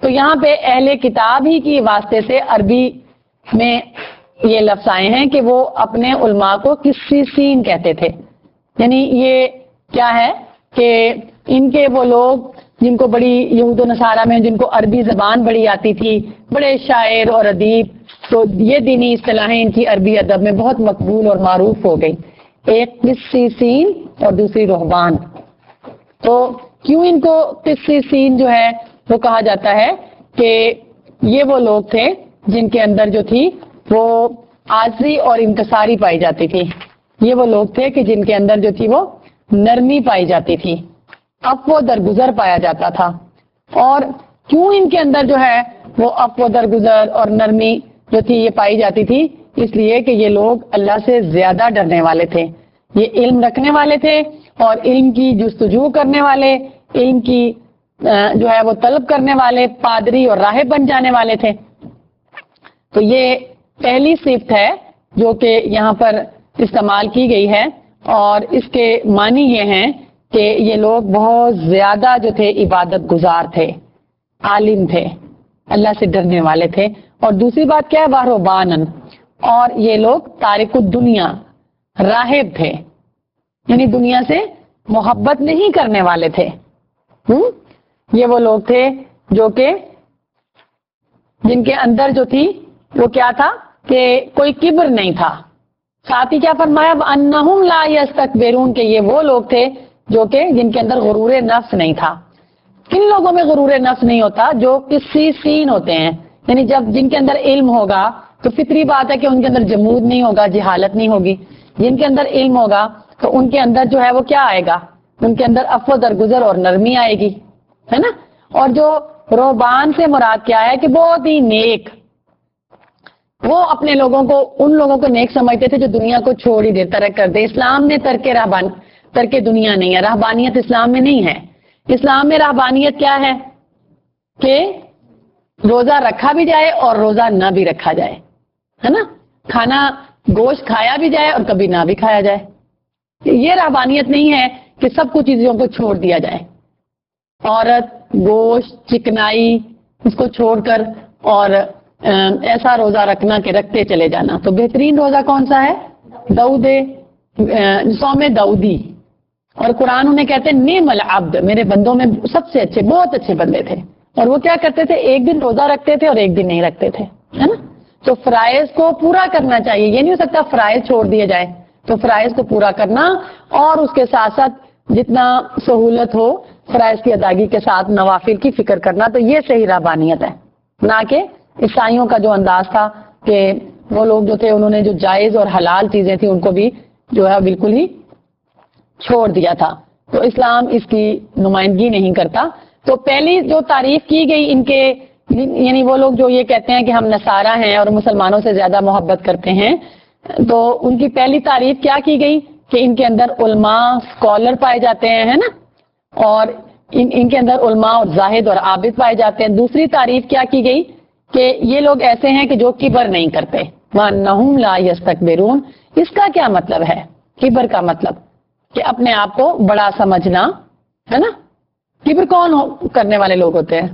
تو یہاں پہ اہل کتاب ہی کی واسطے سے عربی میں یہ لفظ آئے ہیں کہ وہ اپنے علماء کو قسیسین کہتے تھے. یعنی یہ کیا ہے کہ ان کے وہ لوگ جن کو بڑی یہود و نصارہ میں جن کو عربی زبان بڑی آتی تھی، بڑے شاعر اور ادیب، تو یہ دینی اصطلاحیں ان کی عربی ادب میں بہت مقبول اور معروف ہو گئی. ایک قسیسین اور دوسری رہبان. تو کیوں ان کو قسیسین جو ہے وہ کہا جاتا ہے کہ یہ وہ لوگ تھے جن کے اندر جو تھی وہ عاجزی اور انکساری پائی جاتی تھی. یہ وہ لوگ تھے کہ جن کے اندر جو تھی وہ نرمی پائی جاتی تھی، عفو درگزر پایا جاتا تھا. اور کیوں ان کے اندر جو ہے وہ عفو درگزر اور نرمی جو تھی یہ پائی جاتی تھی؟ اس لیے کہ یہ لوگ اللہ سے زیادہ ڈرنے والے تھے. یہ علم رکھنے والے تھے اور علم کی جستجو کرنے والے، علم کی جو ہے وہ طلب کرنے والے، پادری اور راہب بن جانے والے تھے. تو یہ پہلی صفت ہے جو کہ یہاں پر استعمال کی گئی ہے، اور اس کے معنی یہ ہیں کہ یہ لوگ بہت زیادہ جو تھے عبادت گزار تھے، عالم تھے، اللہ سے ڈرنے والے تھے. اور دوسری بات کیا ہے؟ وَرُہْبَانًا، اور یہ لوگ تارک الدنیا، راہب تھے، یعنی دنیا سے محبت نہیں کرنے والے تھے. ہم؟ یہ وہ لوگ تھے جو کہ جن کے اندر جو تھی وہ کیا تھا کہ کوئی کبر نہیں تھا. ساتھ ہی کیا فرمایا؟ وَأَنَّهُمْ لَا يَسْتَكْبِرُونَ، کہ یہ وہ لوگ تھے جو کہ جن کے اندر غرور نفس نہیں تھا. کن لوگوں میں غرور نفس نہیں ہوتا؟ جو قسیسین ہوتے ہیں. یعنی جب جن کے اندر علم ہوگا تو فطری بات ہے کہ ان کے اندر جمود نہیں ہوگا، جہالت نہیں ہوگی. جن کے اندر علم ہوگا تو ان کے اندر جو ہے وہ کیا آئے گا؟ ان کے اندر عفو درگزر اور نرمی آئے گی، ہے نا. اور جو رہبان سے مراد کیا ہے کہ بہت ہی نیک، وہ اپنے لوگوں کو، ان لوگوں کو نیک سمجھتے تھے جو دنیا کو چھوڑ ہی دے، ترک کر دے. اسلام میں ترک رہبان ترک دنیا نہیں ہے، رہبانیت اسلام میں نہیں ہے. اسلام میں رہبانیت کیا ہے کہ روزہ رکھا بھی جائے اور روزہ نہ بھی رکھا جائے، ہے نا. کھانا گوشت کھایا بھی جائے اور کبھی نہ بھی کھایا جائے. یہ رہبانیت نہیں ہے کہ سب کچھ چیزوں کو چھوڑ دیا جائے. عورت، گوشت، چکنائی، اس کو چھوڑ کر اور ایسا روزہ رکھنا کہ رکھتے چلے جانا. تو بہترین روزہ کون سا ہے؟ داؤد، صوم داؤدی. اور قرآن انہیں کہتے ہیں نعم العبد، میرے بندوں میں سب سے اچھے، بہت اچھے بندے تھے. اور وہ کیا کرتے تھے؟ ایک دن روزہ رکھتے تھے اور ایک دن نہیں رکھتے تھے، ہے نا. تو فرائض کو پورا کرنا چاہیے. یہ نہیں ہو سکتا فرائض چھوڑ دیے جائے. تو فرائض کو پورا کرنا اور اس کے ساتھ ساتھ جتنا سہولت ہو فرائض کی ادائیگی کے ساتھ نوافل کی فکر کرنا. تو یہ صحیح رہبانیت ہے، نہ کہ عیسائیوں کا جو انداز تھا کہ وہ لوگ جو تھے انہوں نے جو جائز اور حلال چیزیں تھیں ان کو بھی جو ہے بالکل ہی چھوڑ دیا تھا. تو اسلام اس کی نمائندگی نہیں کرتا. تو پہلی جو تعریف کی گئی ان کے، یعنی وہ لوگ جو یہ کہتے ہیں کہ ہم نصارہ ہیں اور مسلمانوں سے زیادہ محبت کرتے ہیں، تو ان کی پہلی تعریف کیا کی گئی کہ ان کے اندر علماء، اسکالر پائے جاتے ہیں، ہے نا. اور ان ان کے اندر علماء اور زاہد اور عابد پائے جاتے ہیں. دوسری تعریف کیا کی گئی کہ یہ لوگ ایسے ہیں کہ جو کبر نہیں کرتے. وَأَنَّهُمْ لَا يَسْتَكْبِرُونَ. اس کا کیا مطلب ہے؟ کبر کا مطلب کہ اپنے آپ کو بڑا سمجھنا، ہے نا. کبر کون کرنے والے لوگ ہوتے ہیں؟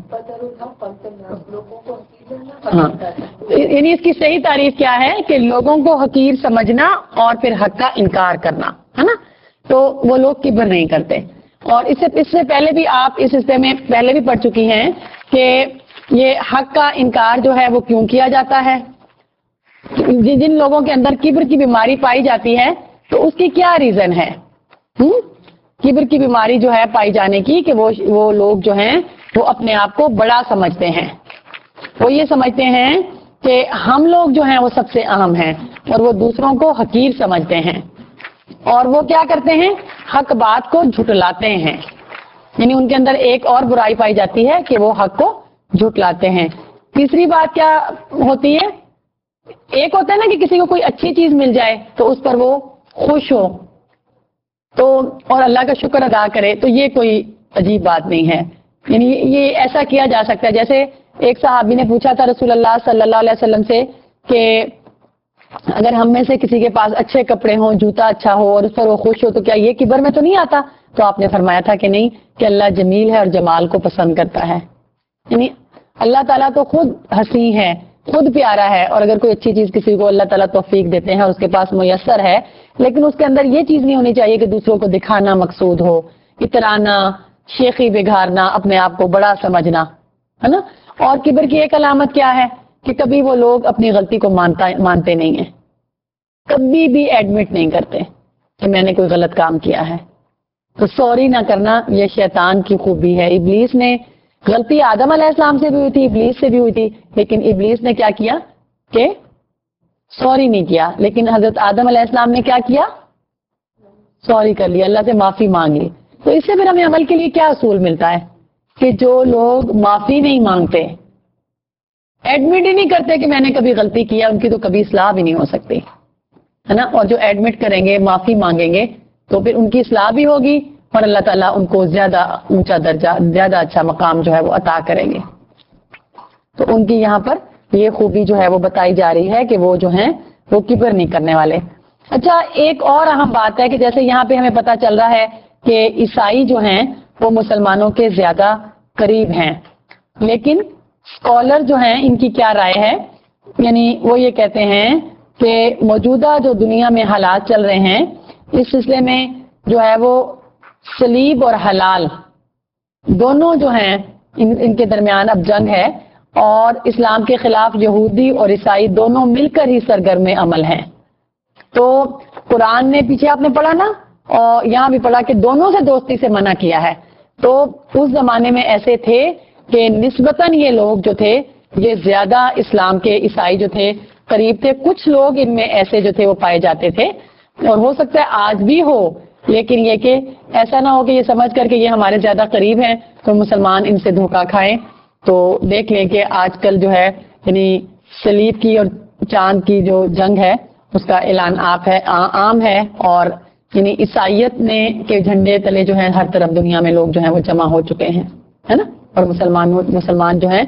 ہاں، یعنی اس کی صحیح تعریف کیا ہے کہ لوگوں کو حقیر سمجھنا اور پھر حق کا انکار کرنا، ہے نا. تو وہ لوگ کبر نہیں کرتے. اور اس سے اس سے پہلے بھی آپ اس حصے میں پہلے بھی پڑھ چکی ہیں کہ یہ حق کا انکار جو ہے وہ کیوں کیا جاتا ہے. جن لوگوں کے اندر کبر کی بیماری پائی جاتی ہے تو اس کی کیا ریزن ہے؟ ہم؟ کبر کی بیماری جو ہے پائی جانے کی کہ وہ وہ لوگ جو ہیں وہ اپنے آپ کو بڑا سمجھتے ہیں. وہ یہ سمجھتے ہیں کہ ہم لوگ جو ہیں وہ سب سے اہم ہیں اور وہ دوسروں کو حقیر سمجھتے ہیں. اور وہ کیا کرتے ہیں؟ حق بات کو جھٹلاتے ہیں. یعنی ان کے اندر ایک اور برائی پائی جاتی ہے کہ وہ حق کو جھٹلاتے ہیں. تیسری بات کیا ہوتی ہے؟ ایک ہوتا ہے نا کہ کسی کو کوئی اچھی چیز مل جائے تو اس پر وہ خوش ہو تو اور اللہ کا شکر ادا کرے، تو یہ کوئی عجیب بات نہیں ہے. یعنی یہ ایسا کیا جا سکتا ہے. جیسے ایک صحابی نے پوچھا تھا رسول اللہ صلی اللہ علیہ وسلم سے کہ اگر ہم میں سے کسی کے پاس اچھے کپڑے ہوں، جوتا اچھا ہو اور اس پر وہ خوش ہو تو کیا یہ کبر میں تو نہیں آتا؟ تو آپ نے فرمایا تھا کہ نہیں، کہ اللہ جمیل ہے اور جمال کو پسند کرتا ہے. یعنی اللہ تعالیٰ تو خود حسین ہے, خود پیارا ہے, اور اگر کوئی اچھی چیز کسی کو اللہ تعالیٰ توفیق دیتے ہیں اور اس کے پاس میسر ہے, لیکن اس کے اندر یہ چیز نہیں ہونی چاہیے کہ دوسروں کو دکھانا مقصود ہو, اترانا, شیخی بگھارنا, اپنے آپ کو بڑا سمجھنا, ہے نا. اور کبر کی ایک علامت کیا ہے کہ کبھی وہ لوگ اپنی غلطی کو مانتا مانتے نہیں ہیں, کبھی بھی ایڈمٹ نہیں کرتے کہ میں نے کوئی غلط کام کیا ہے. تو سوری نہ کرنا یہ شیطان کی خوبی ہے. ابلیس نے غلطی آدم علیہ السلام سے بھی ہوئی تھی, ابلیس سے بھی ہوئی تھی, لیکن ابلیس نے کیا کیا کہ سوری نہیں کیا, لیکن حضرت آدم علیہ السلام نے کیا کیا, سوری کر لیا, اللہ سے معافی مانگ لی. تو اس سے پھر ہمیں عمل کے لیے کیا اصول ملتا ہے کہ جو لوگ معافی نہیں مانگتے, ایڈمٹ ہی نہیں کرتے کہ میں نے کبھی غلطی کیا, ان کی تو کبھی اصلاح بھی نہیں ہو سکتی, ہے نا. اور جو ایڈمٹ کریں گے, معافی مانگیں گے, تو پھر ان کی اصلاح بھی ہوگی اور اللہ تعالیٰ ان کو زیادہ اونچا درجہ, زیادہ اچھا مقام جو ہے وہ عطا کریں گے. تو ان کی یہاں پر یہ خوبی جو ہے وہ بتائی جا رہی ہے کہ وہ جو ہیں وہ کبر نہیں کرنے والے. اچھا, ایک اور اہم بات ہے کہ جیسے یہاں پہ ہمیں پتہ چل رہا ہے کہ عیسائی جو ہیں وہ مسلمانوں کے زیادہ قریب ہیں, لیکن اسکالر جو ہیں ان کی کیا رائے ہے, یعنی وہ یہ کہتے ہیں کہ موجودہ جو دنیا میں حالات چل رہے ہیں اس سلسلے میں جو ہے وہ صلیب اور حلال دونوں جو ہیں ان, ان کے درمیان اب جنگ ہے, اور اسلام کے خلاف یہودی اور عیسائی دونوں مل کر ہی سرگرم عمل ہیں. تو قرآن نے پیچھے آپ نے پڑھا نا, اور یہاں بھی پڑھا کہ دونوں سے دوستی سے منع کیا ہے. تو اس زمانے میں ایسے تھے کہ نسبتاً یہ لوگ جو تھے یہ زیادہ اسلام کے, عیسائی جو تھے قریب تھے. کچھ لوگ ان میں ایسے جو تھے وہ پائے جاتے تھے, اور ہو سکتا ہے آج بھی ہو, لیکن یہ کہ ایسا نہ ہو کہ یہ سمجھ کر کہ یہ ہمارے زیادہ قریب ہیں تو مسلمان ان سے دھوکہ کھائیں. تو دیکھ لیں کہ آج کل جو ہے یعنی صلیب کی اور چاند کی جو جنگ ہے اس کا اعلان آپ ہے عام ہے, اور یعنی عیسائیت نے کے جھنڈے تلے جو ہیں ہر طرف دنیا میں لوگ جو ہیں وہ جمع ہو چکے ہیں, ہے نا. اور مسلمان مسلمان جو ہیں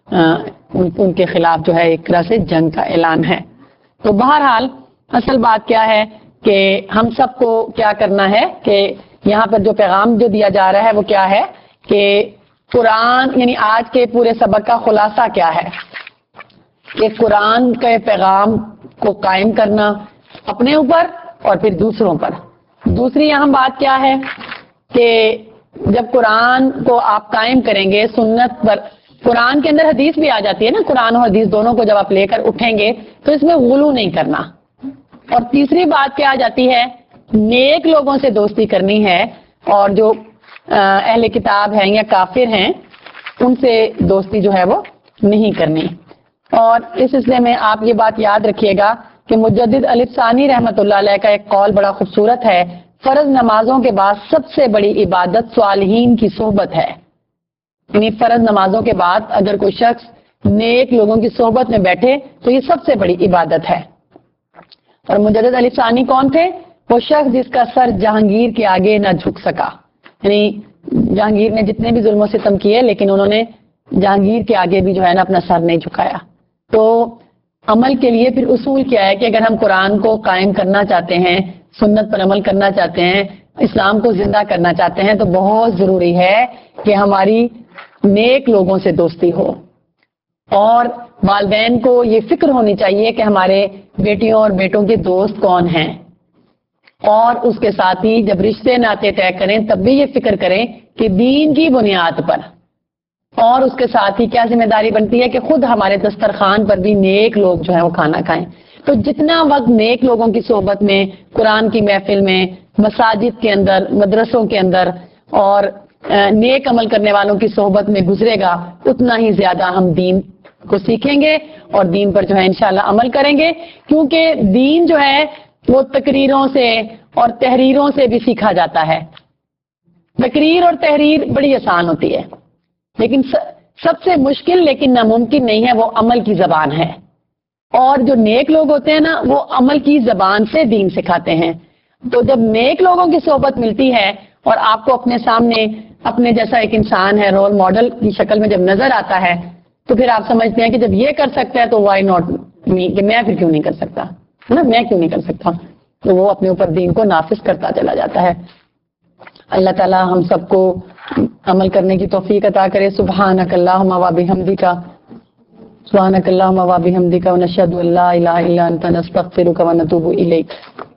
ان, ان کے خلاف جو ہے ایک طرح سے جنگ کا اعلان ہے. تو بہرحال اصل بات کیا ہے کہ ہم سب کو کیا کرنا ہے کہ یہاں پر جو پیغام جو دیا جا رہا ہے وہ کیا ہے کہ قرآن, یعنی آج کے پورے سبق کا خلاصہ کیا ہے کہ قرآن کے پیغام کو قائم کرنا اپنے اوپر اور پھر دوسروں پر. دوسری اہم بات کیا ہے کہ جب قرآن کو آپ قائم کریں گے سنت پر, قرآن کے اندر حدیث بھی آ جاتی ہے نا, قرآن اور حدیث دونوں کو جب آپ لے کر اٹھیں گے تو اس میں غلو نہیں کرنا. اور تیسری بات کیا آ جاتی ہے, نیک لوگوں سے دوستی کرنی ہے, اور جو اہل کتاب ہیں یا کافر ہیں ان سے دوستی جو ہے وہ نہیں کرنی. اور اس سلسلے میں آپ یہ بات یاد رکھیے گا کہ مجدد الف ثانی رحمۃ اللہ علیہ کا ایک قول بڑا خوبصورت ہے, فرض نمازوں کے بعد سب سے بڑی عبادت صالحین کی صحبت ہے. یعنی فرض نمازوں کے بعد اگر کوئی شخص نیک لوگوں کی صحبت میں بیٹھے تو یہ سب سے بڑی عبادت ہے. اور مجدد الف ثانی کون تھے, وہ شخص جس کا سر جہانگیر کے آگے نہ جھک سکا. یعنی جہانگیر نے جتنے بھی ظلم و ستم کیے لیکن انہوں نے جہانگیر کے آگے بھی جو ہے نا اپنا سر نہیں جھکایا. تو عمل کے لیے پھر اصول کیا ہے کہ اگر ہم قرآن کو قائم کرنا چاہتے ہیں, سنت پر عمل کرنا چاہتے ہیں, اسلام کو زندہ کرنا چاہتے ہیں, تو بہت ضروری ہے کہ ہماری نیک لوگوں سے دوستی ہو. اور والدین کو یہ فکر ہونی چاہیے کہ ہمارے بیٹیوں اور بیٹوں کے دوست کون ہیں, اور اس کے ساتھ ہی جب رشتے ناطے طے کریں تب بھی یہ فکر کریں کہ دین کی بنیاد پر. اور اس کے ساتھ ہی کیا ذمہ داری بنتی ہے کہ خود ہمارے دسترخوان پر بھی نیک لوگ جو ہیں وہ کھانا کھائیں. تو جتنا وقت نیک لوگوں کی صحبت میں, قرآن کی محفل میں, مساجد کے اندر, مدرسوں کے اندر اور نیک عمل کرنے والوں کی صحبت میں گزرے گا, اتنا ہی زیادہ ہم دین کو سیکھیں گے اور دین پر جو ہے انشاءاللہ عمل کریں گے. کیونکہ دین جو ہے وہ تقریروں سے اور تحریروں سے بھی سیکھا جاتا ہے. تقریر اور تحریر بڑی آسان ہوتی ہے, لیکن سب سے مشکل لیکن ناممکن نہیں ہے وہ عمل کی زبان ہے. اور جو نیک لوگ ہوتے ہیں نا وہ عمل کی زبان سے دین سکھاتے ہیں. تو جب نیک لوگوں کی صحبت ملتی ہے اور آپ کو اپنے سامنے اپنے جیسا ایک انسان ہے رول ماڈل کی شکل میں جب نظر آتا ہے تو پھر آپ سمجھتے ہیں کہ جب یہ کر سکتا ہے تو وائی ناٹ می, کہ میں پھر کیوں نہیں کر سکتا, ہے نا, میں کیوں نہیں کر سکتا. تو وہ اپنے اوپر دین کو نافذ کرتا چلا جاتا ہے. اللہ تعالیٰ ہم سب کو عمل کرنے کی توفیق عطا کرے. سبحانک اللہم و بحمدک سبحانک اللہم و بحمدک ونشہد ان لا الہ الا انت نستغفرک ونتوب الیک.